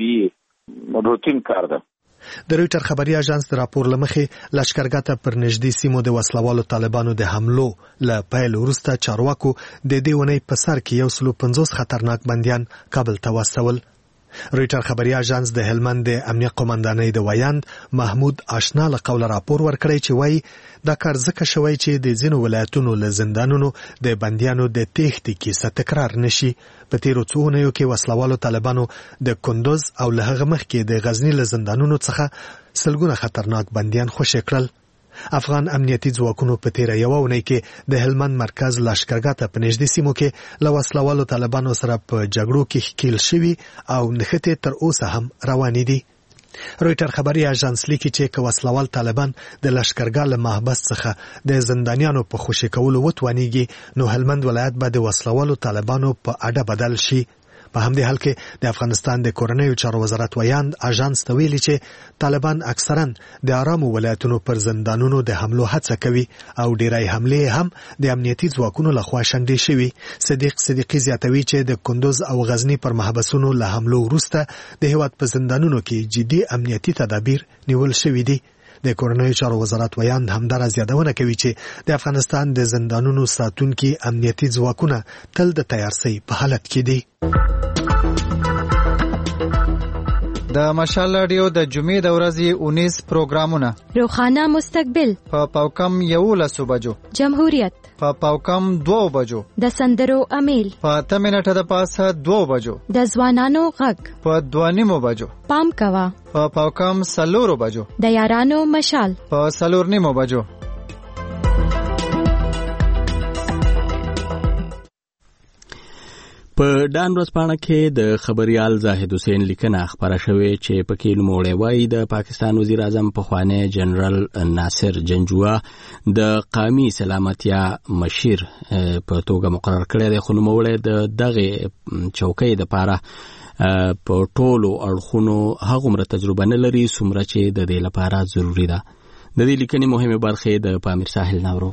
طبیعي روتین کار ده. د رویټر خبري اژانس د راپور له مخې لښکرګاه ته پر نږدې سیمو د وسلوالو طالبانو د حملو له پیل وروسته چارواکو د دې اونۍ په سر کې یو سلو پنځوس خطرناک بندیان کابل ته واستول. رویټر خبري اژانس د هلمند د امنیه قومندانۍ د ویاند محمود آشنا له قوله راپور ورکړی چې وایي دا کار ځکه شوی چې د ځینو ولایتونو له زندانونو د بندیانو د تېښتې کیسه تکرار نشي. په تیرو څو اونیو کې وسلوالو طالبانو د کندوز او له هغه مخکې د غزني له زندانونو څخه سلګونه خطرناک بندیان خوشي کړل. افغان امنیتي ځواکونو په تیره یوه اونۍ کې د هلمند مرکز لښکرګاه ته په نږدې سیمو کې له وسلوالو طالبانو سره په جګړو کې ښکیل شوي او نښتې تر اوسه هم روانې دي. رویټر خبري اژانس لیکي چې که وسلوال طالبان د لښکرګاه له محبس څخه د زندانیانو په خوشي کولو وتوانیږي نو هلمند ولایت به د وسلوالو طالبانو په اډه بدل شي. په همدې حال کې د افغانستان د کورنیو چارو وزارت ویاند اژانس ته ویلي چې طالبان اکثرا د آرامو ولایتونو پر زندانونو د حملو هڅه کوي او ډیری حملې هم د امنیتي ځواکونو لخوا شنډې شوي. صدیق صدیقي زیاتوي چې د کندوز او غزنی پر محبسونو له حملو وروسته د هیواد په زندانونو کې جدي امنیتي تدابیر نیول شوي دي. د کورنیو چارو وزارت ویاند همداراز یادونه کوي چې د افغانستان د زندانونو ساتونکي امنیتي ځواکونه تل د تیارسۍ په حالت کې دي. د مشال رادیو د جمعې د ورځې اونیس پروګرامونه: روخانه مستقبل په پاوکم یولسو بجو، جمهوریت په پاوکم دوو بجو، د سندرو امیل په اته منټه د پاسه دوو بجو، د ځوانانو غږ په دوه نیمو بجو، پام کوا په پاوکم سلورو بجو، د یارانو مشال په سلور نیمو بجو، په ډان ورځپاڼه کې د خبريال زاهد حسین لیکنه خبره شوې چې پکې نوموړی وایي د پاکستان وزیر اعظم پخوانی جنرال ناصر جنجوه د قومي سلامتیا مشیر په توګه مقرر کړی دی، خو نوموړی د دغه چوکۍ د پاره په ټولو اړخونو هغومره تجربه نه لري څومره چې د دې لپاره ضروري ده. د دې لیکنې مهمه برخه د پامیر ساحل نورو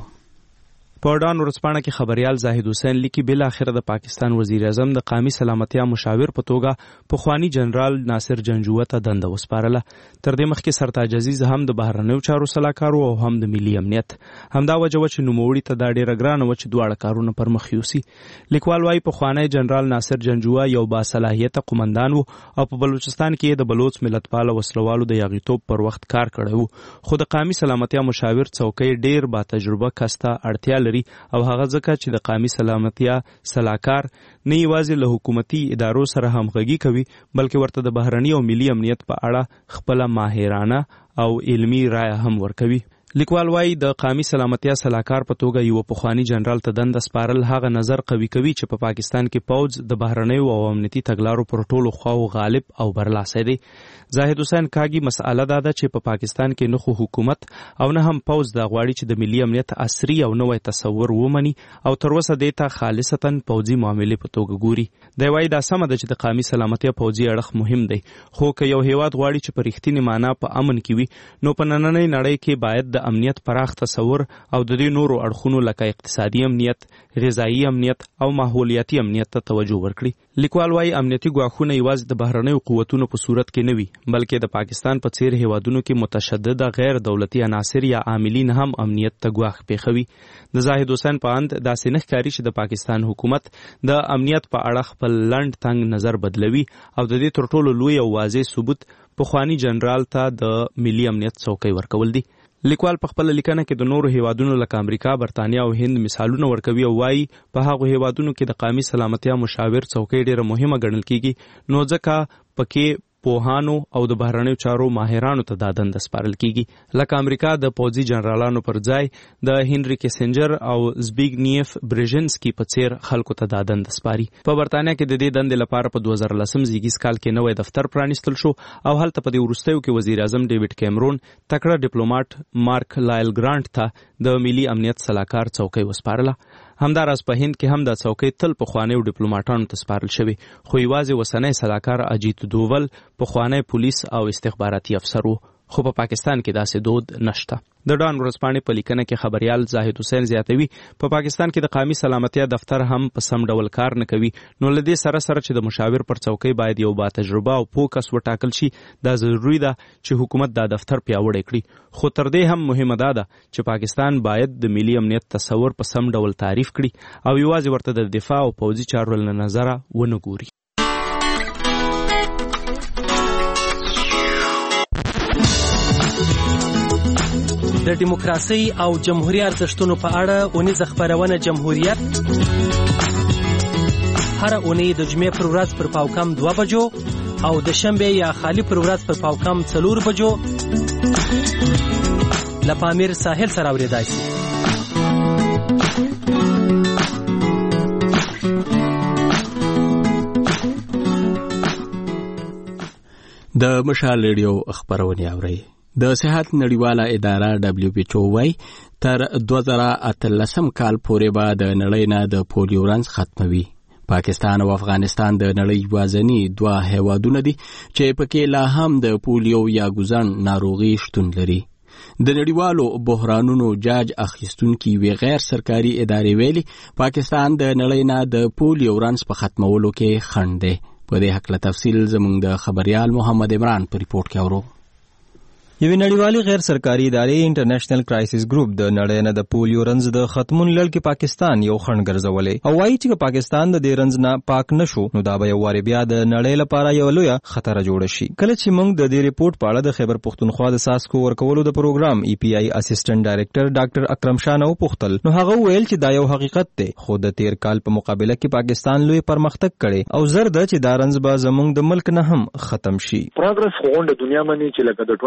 په ډان ورځپاڼه کې خبريال زاهد حسین لیکي بل اخر د پاکستان وزیر اعظم د قومي سلامتیا مشاور په توګه پخوانی جنرال ناصر جنجوه ته دنده وسپارله. تر دې مخکې سرتاج عزیز هم د بهرنیو چارو سلاکار او هم د ملي امنیت. همدا وجه و چې نوموړي ته دا ډیره ګرانه و چې دواړه کارونه پر مخ یوسي. لیکوال وايي پخوانی جنرال ناصر جنجوه یو باصلاحیته قومندان و او په بلوچستان کې د بلوچ ملتپال وسلوالو د یاغیتوب پر وخت کار کړی و، خو د قومي سلامتیا مشاور څوکۍ ډیر با تجربه کسته اړتیا او هغه ځکه چې د قومي سلامتیا سلاکار نه یوازې له حکومتي ادارو سره همغږي کوي بلکې ورته د بهرني او ملي امنیت په اړه خپل ماهرانه او علمي رائے هم ورکوي. لیکوال وايي د قومي سلامتیا سلاکار په توګه یو پخوانی جنرال ته دنده سپارل هغه نظر قوي کوي چې په پا پاکستان کې پوځ د بهرنیو او امنیتي تګلارو پر ټولو خواو غالب او برلاسی دی. زاهد حسین کاږي مسأله دا ده چې په پا پاکستان کې نه خو حکومت او نه هم پوځ د غواړي چې د ملي امنیت عصري او نوې تصور ومني او تر اوسه دیتا خالصتا پوځي معاملې په توګه ګوري. دی وايي دا سمه ده چې د قومي سلامتیا پوځي اړخ مهم دی، خو که یو هیواد غواړي چې په رښتینې معنا په امن کې وي نو په نننۍ نړۍ کې باید د امنیت پراخ تصور او د دې نورو اړخونو لکه اقتصادي امنیت، غذایی امنیت او ماحولیاتي امنیت ته توجه ورکړي. لیکوال وايي امنیتي ګواښونه یوازې د بهرنیو قوتونو په صورت کې نه وي بلکې د پاکستان په څیر هیوادونو کې متشدده غیر دولتي عناصر یا عاملین هم امنیت ته ګواښ پیښوي. د زاهد حسین په اند داسې نه ښکاري چې د پاکستان حکومت د امنیت په اړه خپل لنډ تنګ نظر بدلوي او د دې تر ټولو لوی او واضح ثبوت پخوانی جنرال ته د ملي امنیت څوکۍ ورکول دي. لیکوال په خپل لیکنه کې د نورو هیوادونو لکه امریکا، برتانیا او هند مثالونه ورکوي او وايي په هغو هیوادونو کې د قومي سلامتیا مشاور څوکۍ ډیره مهمه ګڼل کیږي نو ځکه پکې پوهانو او د بهرنیو چارو ماهرانو ته دا دنده سپارل کیږي. لکه امریکا د پوځي جنرالانو پر ځای د هنري کیسنجر او زبیګنیف بریژنسکي په څیر خلکو ته دا دنده سپاري. په برتانیا کې د دې دندې لپاره په دوه زره لسم زیږیز کال کې نوی دفتر پرانیستل شو او هلته په دې وروستیو کې وزیر اعظم ډیوډ کیمرون تکړه ډیپلوماټ مارک لایل ګرانټ ته د ملي امنیت سلاکار څوکۍ وسپارله. همداراز په هند کې هم دا څوکۍ تل پخوانیو ډیپلوماټانو ته سپارل شوې، خو یوازې وسنی سلاکار اجیت دوول پخوانی پولیس او استخباراتي افسر و، خو په پا پاکستان کې داسې دود نشته. د ډان ورځپاڼې په لیکنه کې خبريال زاهد حسین زیاتوي په پا پاکستان کې د قومي سلامتیا دفتر هم په سم ډول کار نه کوي، نو له دې سره سره چې د مشاور پر څوکۍ باید یو با تجربه او پوه کس وټاکل شي دا ضروري ده چې حکومت دا دفتر پیاوړی کړي. خو تر دې هم مهمه ده چې پاکستان باید د ملي امنیت تصور په سم ډول تعریف کړي او یوازې ورته د دفاع او پوځي چارو له نظره ونه ګوري. د دیموکراسي او جمهوریت ارزښتونو په اړه اونیزه خبرونه جمهوریت هر اونۍ د جمعې پر ورځ پر پاوکم دوه بجو او د شنبه یا خالی پر ورځ پر پاوکم څلور بجو له پامیر ساحل سره اوریدای شي. د مشال ریډیو خبرونه اوري. د صحت نړیواله اداره دبليو ایچ او وايي تر دوه زره اتلسم کال پورې به د نړۍ نه د پولیو رنځ ختموي. پاکستان او افغانستان د نړۍ یوازینی دوه هیوادونه دي چې پکې لا هم د پولیو یا ګوزن ناروغي شتون لري. د نړیوالو بحرانونو جاج اخیستونکي وی غیر سرکاري ادارې ویلي پاکستان د نړۍ نه د پولیو رنځ په ختمولو کې خنډ دی. په دې حق له تفصیل زموږ د خبريال محمد عمران په ریپورت کې اورو. یوې نړیوالې غیر سرکاري ادارې انټرنیشنل کرایسس ګروپ د نړۍ نه د پولیو رنځ د ختمون لړ کې پاکستان یو خنډ ګرځولې او وایي چې پاکستان د دې رنځ نه پاک نشو نو دا به یو واره بیا د نړۍ لپاره یو لوی خطر جوړ شي. کله چې موږ د دې ریپورت په اړه د خیبر پښتونخوا د ساسکو ورکولو د پروګرام ای پی آی اسسټنټ ډایریکټر ډاکټر اکرم شاه نو پوښتل نو هغه ویل چې دا یو حقیقت دی، خو د تیر کال په مقابله کې پاکستان لوی پرمختګ کړي او زرد چې دا رنځ به زموږ د ملک نه هم ختم شي. پروګرس غونډه دنیا باندې چې لکه د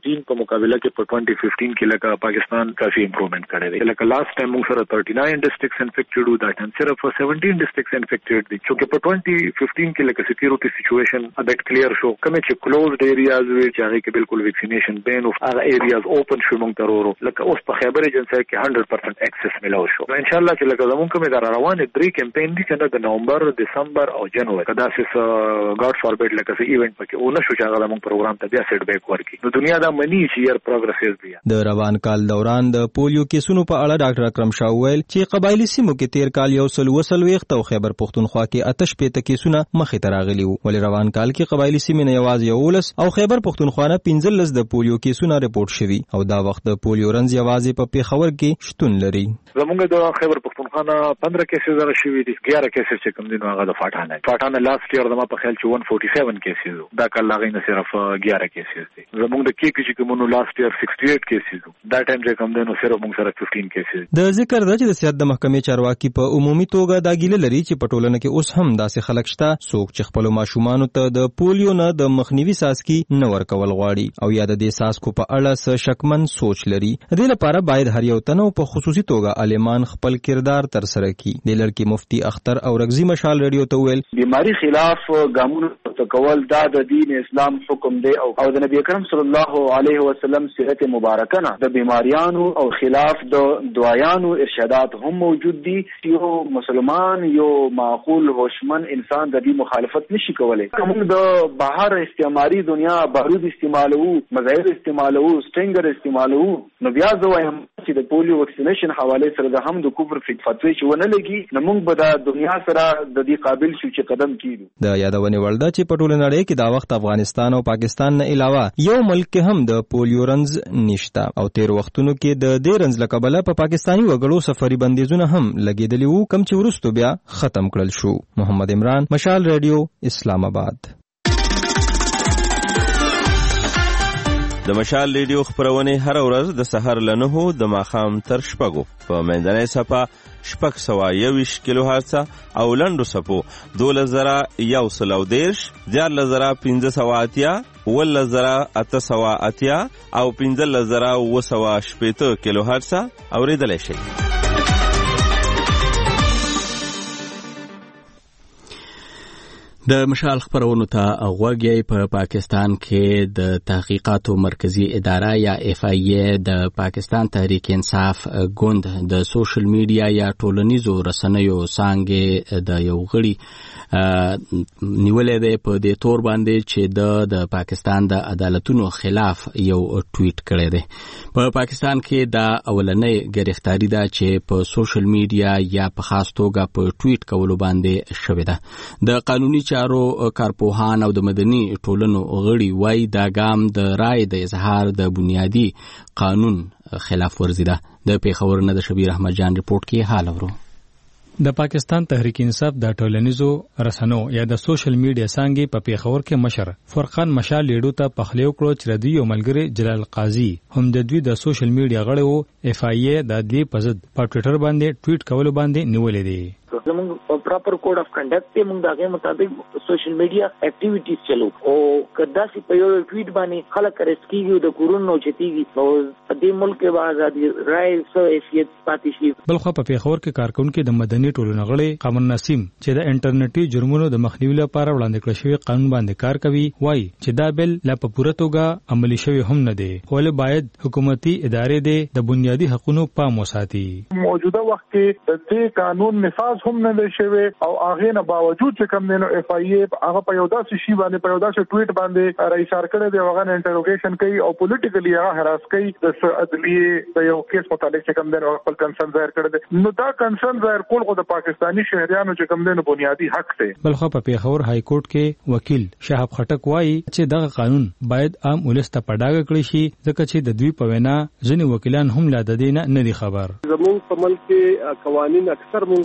فورټین په مقابله کې په twenty fifteen کې لکه پاکستان کافي امپروومنت کړی دی. لکه لاست ټایم موږ سره thirty-nine ډسټرکټس انفیکټډ وو، دا ټایم صرف seventeen ډسټرکټس انفیکټډ دي. چې په twenty fifteen کې لکه سکیورټي سچويشن ابټ کلیر شو، کومه چې کلوزډ ایریاز وی چې هغه کې بالکل ویکسینیشن بین او هغه ایریاز اوپن شو موږ ترورو. لکه اوس په خیبر ایجنسی کې one hundred percent اکسس ملو شو. ان شاء الله چې لکه زمونږ کومه دار روانه درې کمپاین دي چې د نومبر، دسمبر او جنوري کدا سس ګاډ فوربټ لکه څه ایونت پکې ونه شو چې هغه زمونږ پروګرام ته بیا سیټ بیک ورکړي. نو دنیا دا منی چې ير پروګرس دی. د روان کال دوران د پولیو کیسونو په اړه ډاکټر اکرم شاه ویل چې قبایلی سیمو کې تیر کال یو سل وسل ویخت او خیبر پختونخوا کې آتش پېته کیسونه مخې ته راغلي وو. ولې روان کال کې قبایلی سیمې نه یوازې یولس او خیبر پختونخوا نه پنځلس د پولیو کیسونه رپورټ شوي او دا وخت د پولیو رنځ یوازې په پیښور کې شتون لري. زمونږ د خیبر پختونخوا نه پندرہ کیسز هغه شوي دي، یازده کیسز چې کوم دي نو هغه د فاټانه فاټانه لاست ایئر زما په خیال چې one forty-seven کیسز دا کال هغه نه صرف یازده کیسز دي. زمونږ د کې چې کومونو لاست ایئر sixty-eight کیسز دا ټایم چې کوم دي نو صرف موږ سره fifteen کیسز. د ذکر د چې د سیاست د محکمې چارواکي په عمومي توګه دا ګیله لري چې په ټولنه کې اوس هم داسې خلک شته څوک چې خپل ماشومان ته د پولیو نه د مخنیوي ساسکي نه ورکول غواړي او یا د دې ساسکو په اړه څه شکمن سوچ لري. دې لپاره باید هر یو تنو په خصوصي توګه عالمان خپل کردار تر سره کړي. د لړکی مفتی اختر او رغزی مشال ریډیو ته ویل بیماری خلاف ګامونه تکول دا د دین اسلام حکم دی او د نبی کریم صلی الله علیه وسلم سیرت مبارکه نه د بیماریانو او خلاف د دعایانو ارشادات هم موجود دي. یو مسلمان یو معقول هوشمن انسان د دې مخالفت نشي کولای. کوم د بهر استعماري دنیا بارود استعمالو، مظاهر استعمالو، سټینګر استعمالو، نو بیا زه وایم چې د پولیو ویکسینیشن حواله سره د هم د کفر فتوی چې ونه لګي نو موږ به د دنیا سره د دې قابل شو چې قدم کیږو. د یادونې وړ ده چې په ټوله نړۍ کې دا وخت افغانستان او پاکستان نه علاوه یو ملک کې هم د پولیو رنځ نشته او تیر وختونو کې د دې رنځ له کبله په پاکستاني وګړو سفري بندیزونه هم لګیدلي وو کم چې وروسته بیا ختم کړل شو. محمد عمران، مشال ریډیو، اسلام آباد. د مشال ریډیو خبرونه هر ورځ د سحر له نهو د ماښام تر شپږو په منځنۍ صفه شپږ سوه یوویشت کیلو هرڅه او لنډو صفو دولس زره یو سل او دېرش، دیارلس زره پنځه سوه اتیا، اوولس زره اته سوه اتیا او پنځلس زره اووه سوه شپېته کیلو هرڅه اورېدلی شئ. د مشال خبرونو ته غوږی. په پاکستان کې د تحقیقاتو مرکزی اداره یا اف ای ای د پاکستان تحریک انصاف ګوند د سوشل میډیا یا ټولنیزو رسنیو څانګې د یو غړي نیولې ده په دې تور باندې چې د د پاکستان د عدالتونو خلاف یو ټویټ کړی دی. په پاکستان کې دا اولنۍ گرفتاری ده چې په سوشل میډیا یا په خاص توګه په ټویټ کولو باندې شوې ده. د قانوني چارو کارپوهان او د مدني ټولنو غړي وایي دا ګام د رائے د اظهار د بنیادی قانون خلاف ورزي ده. د پیښور نه د شبیر احمد جان ریپورت کې حال ورو. د پاکستان تحریک انصاف د ټولنیزو رسنیو یا د سوشل میډیا څنګه په پیښور کې مشر فرقان مشال لیډو ته پخلیو کړو چې ردی او ملګری جلال قاضي هم د دوی د سوشل میډیا غړي او اف ای ای د دې په ضد په ټوئیټر باندې ټویټ کول باندې نیولې دي. زموږ پراپر کوډ اف کنډکټ ته موږ دغه مطابق سوشل میډیا اکټیویټیز چلو او کدا سي په یو ټویټ باندې خلک رسکیږي د کورونو چتیږي او په دې ملک کې آزادي رائے سو حیثیت پاتې شي. بلخو په پیښور کې کارکونکو د مدني ټولنو غړي قمر نسیم چې د انټرنیټي جرمونو د مخنیوي لپاره وړاندې کړی شوی قانون باندې کار کوي وایي چې دا بل لا په پوره توګه عملي شوی هم نه دی ولې باید حکومتي ادارې د بنیادی حقوقو پام وساتي. موجوده وخت کې د دې قانون نفاذ هم نه دی شوی او هغه نه باوجود چې کوم دینو اف ای ای هغه په یو داسې شی باندې په یو داسې ټویټ باندې رئیسار کړی دی هغه انټروګیشن کوي او پولیټیکلی هغه هراس کوي د عدلیه د یو کیس متعلق چې کوم دینو خپل کنسرن ظاهر کړی دی. نو دا کنسرن ظاهر کول خو د پاکستاني شهريانو چې کوم دینو بنیادی حق دی. بلخو په پیښور های کورټ کې وکیل شهاب خټک وایي چې دغه قانون باید عام ولس ته پډاګه کړی شي ځکه چې د دوی په وینا ځینې وکیلان هم لا د دې نه نه دي خبر. زموږ په ملک کې قوانين اکثر مونږ د بهر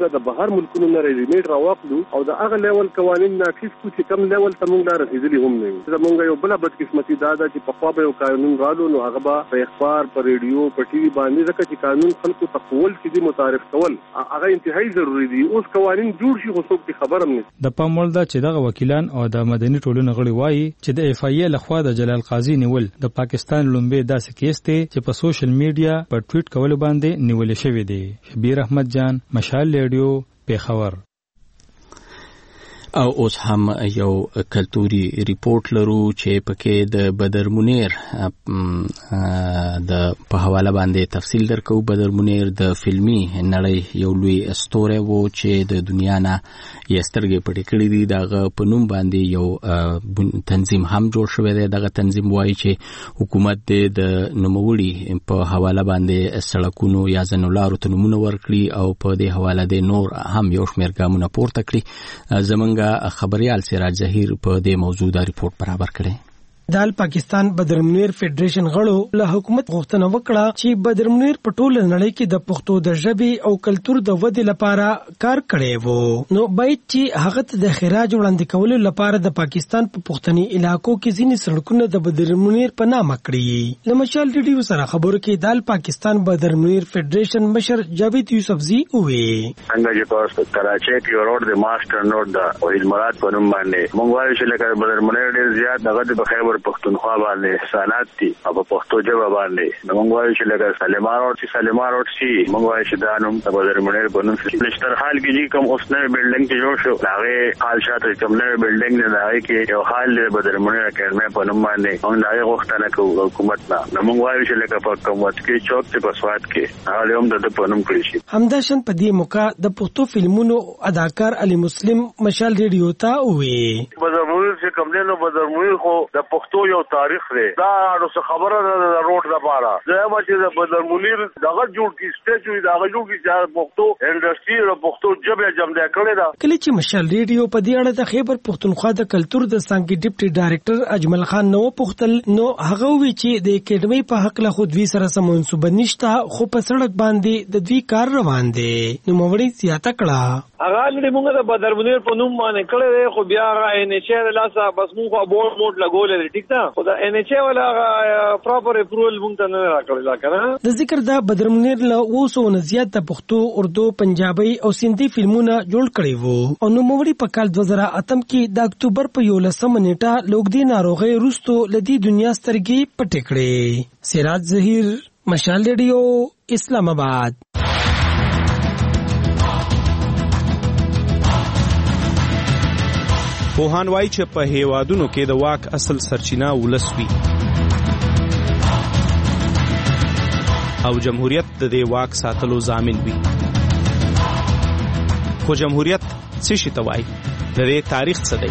بهر ملکونو نه ریډیمیډ راوخلو او د هغه لیول قوانین نافذ کو چې کم لیول ته موږ رسیدلی هم نه یو. زمونږ یو بل بدقسمتي دا ده چې په خوا به یو قانون رالو نو هغه به په اخبار په ریډیو په ټي وي باندې ځکه چې قانون خلکو ته قول چې دي متعارف کول هغه انتهایی ضروری دي. اوس قوانین جوړ شي خو څوک خبر هم نه. د پام وړ ده چې دغه وکیلان او د مدني ټولنې غړي وایي چې د اف ای ای لخوا د جلال قاضي نیول د پاکستان لومبه داسې کیس دی چې په سوشل میډیا په ټویټ کول باندې نیول شوی دی. شبیر احمد جان، مشال ریډیو، پیښور. او اوس هم یو کلتوري ریپورت لرو چې پکې د بدر منیر د په حواله باندې تفصیل درکو. بدر منیر د فلمي نړۍ یو لوی استوره وو چې د دنیا نه یسترګې پټې کړې دي. دغه په نوم باندې یو تنظیم هم جوړ شوی دی. دغه تنظیم وایي چې حکومت د نوموړي په حواله باندې سړکونو یا ځنولارو ته نومونه ورکړي او په دې حواله د نور هم یو شمېر ګامونه پورته کړي. زمونږ خبريال سراج ظهیر په دې موضوع دا ریپورت برابر کړي. د پاکستان بدر منیر فدریشن غړو له حکومت غوښتنه وکړه چې بدر منیر په ټوله نړۍ کې د پښتو د ژبې او کلتور د ودې لپاره کار کړی وو. نو باید چې هغه ته د خراج وړاندې کولو لپاره د پاکستان په پښتني علاقو کې ځینې سړکونه د بدر منیر په نامه کړي. له مشال ریډیو سره خبرو کې د پاکستان بدر منیر فدریشن مشر جاوید یوسفزی وې څنګه چې په کراچۍ کې روډ د ماستر روډ د وحید مراد په نوم باندې مونږ وایو چې لکه بدر منیر ډېر زیات دغه د خیبر پښتونخوا باندې احسانات دي او په پښتو ژبه باندې موږ وایو چې لکه سلیمان روډ چې سلیمان روډ شي موږ وایو چې دا نوم د بدر منیر په نوم شي. نشتر حال کې کوم اوس نوې بلډینګ چې جوړ شو هغه حال شاته کوم نوې بلډینګ نه هغه کې یو حال د بدر منیر اکیډمي په نوم باندې موږ هغه غوښتنه کوو حکومت نه. موږ وایو چې لکه په حکومت کې چوک ته بسواد کې هغه هم د په نوم کړی شي. همداشن په دې موقع د پښتو فلمونو اداکار علي مسلم مشال ریډیو ته وې بدر منیر چې کوم نه بدر منیر خو د پښتو یو تاریخ دی. دا نو څه خبره ده د روډ لپاره زما چې د بدر منیر دغه جوړ کی سټیچو دغه جوړ کی چې پښتو انډستری او پښتو ژبه جمع کړي دا. کله چې مشال ریډیو په دې اړه د خیبر پښتونخوا د کلتور د څنګه ډیپټي ډایریکټر اجمل خان نو پختل نو هغه وی چې د اکیډمي په حق له خود وی سره سم منسوبه نشته خو په سړک باندې د دوی کار روان دي. نو موړي سیاته کړه هغه لري موږ د بدر منیر په نوم باندې کړی خو بیا هغه ان ایچ ای لاسه بس موږ په بورډ موډ لګولې ټیک ده خو د ان ایچ ای ولا پراپر اپروول مونږ ته نه راکړل کنه. د ذکر دا بدر منیر له اوسو نه زیات د پښتو، اردو، پنجابي او سندي فلمونه جوړ کړي وو او نو موړي په کال دوه زره اته کې د اکتوبر په یولسمه نیټه لوګدي ناروغي روستو لدی دنیا سترګې پټې کړې. سراج ظهیر، مشال ریډیو، اسلام آباد. پوهان وایي چې په هیوادونو کې د واک اصل سرچینه ولس وي او جمهوریت د دې واک ساتلو ضامن وي. خو جمهوریت څه شي ته وایي؟ د دې تاریخ څه دی؟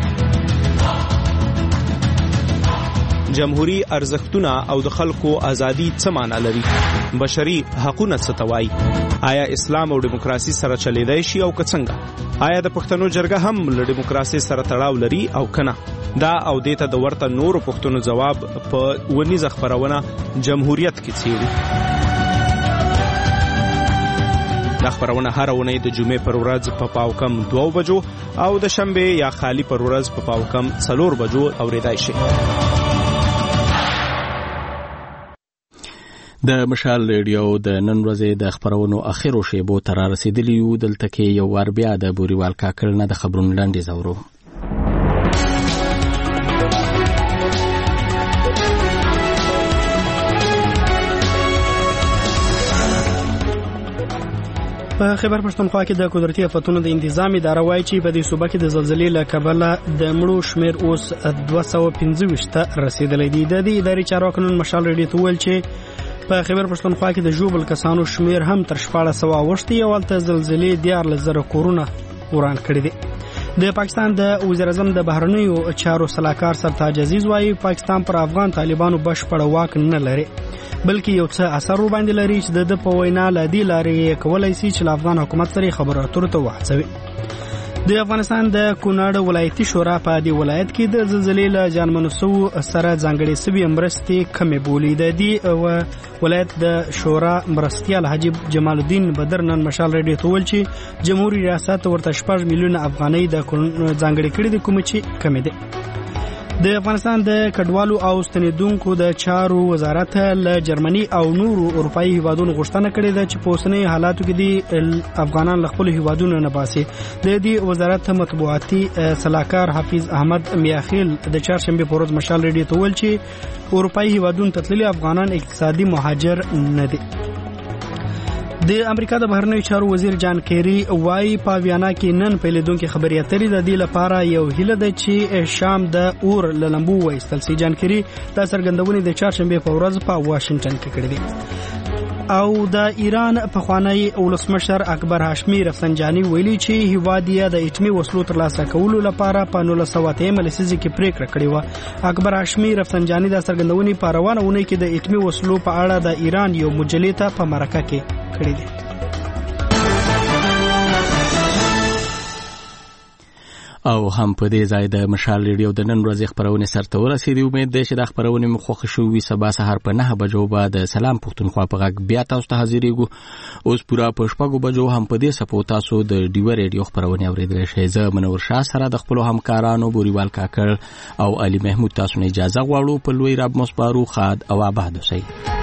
جمهوری ارزښتونه او د خلکو ازادي څه معنا لري؟ بشري حقوقونه څه ته وایي؟ آیا اسلام او دیموکراسي سره چلیدای شي او که څنګه؟ آیا د پښتنو جرګه هم له دیموکراسي سره تړاو لري او کنه؟ دا او دیته د ورته نورو پښتنو جواب په ونیزه خبرونه جمهوریت کې څیړي. دا خبرونه هر اونۍ د جمعې پر ورځ په پاو کم دوه بجو او د شنبه یا خالی پر ورځ په پاو کم څلور بجو اوریدای شي. د مشال ریډیو د نن ورځې د خبرونو اخیرو شیبو تر رسیدلی یو دلته کې یو ور بیا د بوريوال کاکل نه د خبرونو لاندې زورو. په خیبر پښتونخوا کې د قدرتي آفتونو د انتظام اداره وایي چې په دې صوبه کې د زلزلې له کبله د مړو شمیر اوس دوه سوه پنځه ویشت ته رسیدلی دی. د دې ادارې چارواکو نن مشال ریډیو ته وویل چې په خیبر پښتونخوا کې د ژوبل کسانو شمیر هم تر شپاړس سوه اوښتی او هلته زلزلې دیارلس زره کورونه وران کړي دي. د پاکستان د وزیر اعظم د بهرنیو چارو سلاکار سرتاج عزیز وایي پاکستان پر افغان طالبانو بشپړ واک نه لري بلکې یو څه اثر ور باندې لري چې د په وینا لدی لارې کولای شي چې افغان حکومت سره خبرو اترو ته وهڅوي. د افغانستان د کونړ ولایتي شورا په دې ولایت کې د زلزلې له زیانمنو سوو سره ځانګړې سوي مرستې کمې بولي. د دې ولایت د شورا مرستیال حاجی جمال الدین بدر نن مشال رادیو ته وویل چې جمهوریت ریاست ورته شپږ میلیونه افغانۍ د ځانګړې کړې دي کوم چې کمې دي. د افغانستان د کډوالو او ستنیدونکو د چارو وزارت له جرمني او نورو اروپایي هیوادونو غوښتنه کړې ده چې په اوسنۍ حالاتو کې د افغانان له خپلو هیوادونو نه باسي. د دې وزارت مطبوعاتي سلاکار حافظ احمد میاخیل د چهارشنبې په ورځ مشال رادیو ته وویل چې اروپایي هیوادونو ته تللي افغانان اقتصادي مهاجر نه دي. د امریکا د بهرنیو چارو وزیر جان کیری وايي په ویانا کې نن پیلېدونکو خبري اترې د دې لپاره یو هیله ده چې شام د اور لمبو وایستل سي. جان کیری د سرګندونې د چهارشنبې په ورځ په واشنگټن کې کړې دي. او د ایران پخوانی ولسمشر اکبر هاشمی رفسنجانی ویلي چې هیواد یې د اټومي وسلو ترلاسه کولو لپاره په نولس سوه اتیا لسیزه کې پریکړه کړې و. اکبر هاشمی رفسنجانی د سرګندونې په روانه اونۍ کې د اټومي وسلو په اړه د ایران یو مجلې ته په مرکه کې کړې دي. او هم په دې ځای د مشال ریډیو د نن ورځې خبرونه سرته ورسېدي. امید ده چې د خبرونه مو خوښ شوي. سبا سهار په نه بجو به د سلام پښتونخوا په غږ بیا تاسو ته حاضرېږو. اوس پورا په شپږو بجو هم په دې سپو تاسو د ډیو ریډیو خبرونه اورېدلی شئ. زه منور شاه سره د خپلو همکارانو بوریوال کاکړ او علي محمود تاسو نه اجازه غواړو. په لوی رب مو سپارو. ښاد او آباد اوسئ.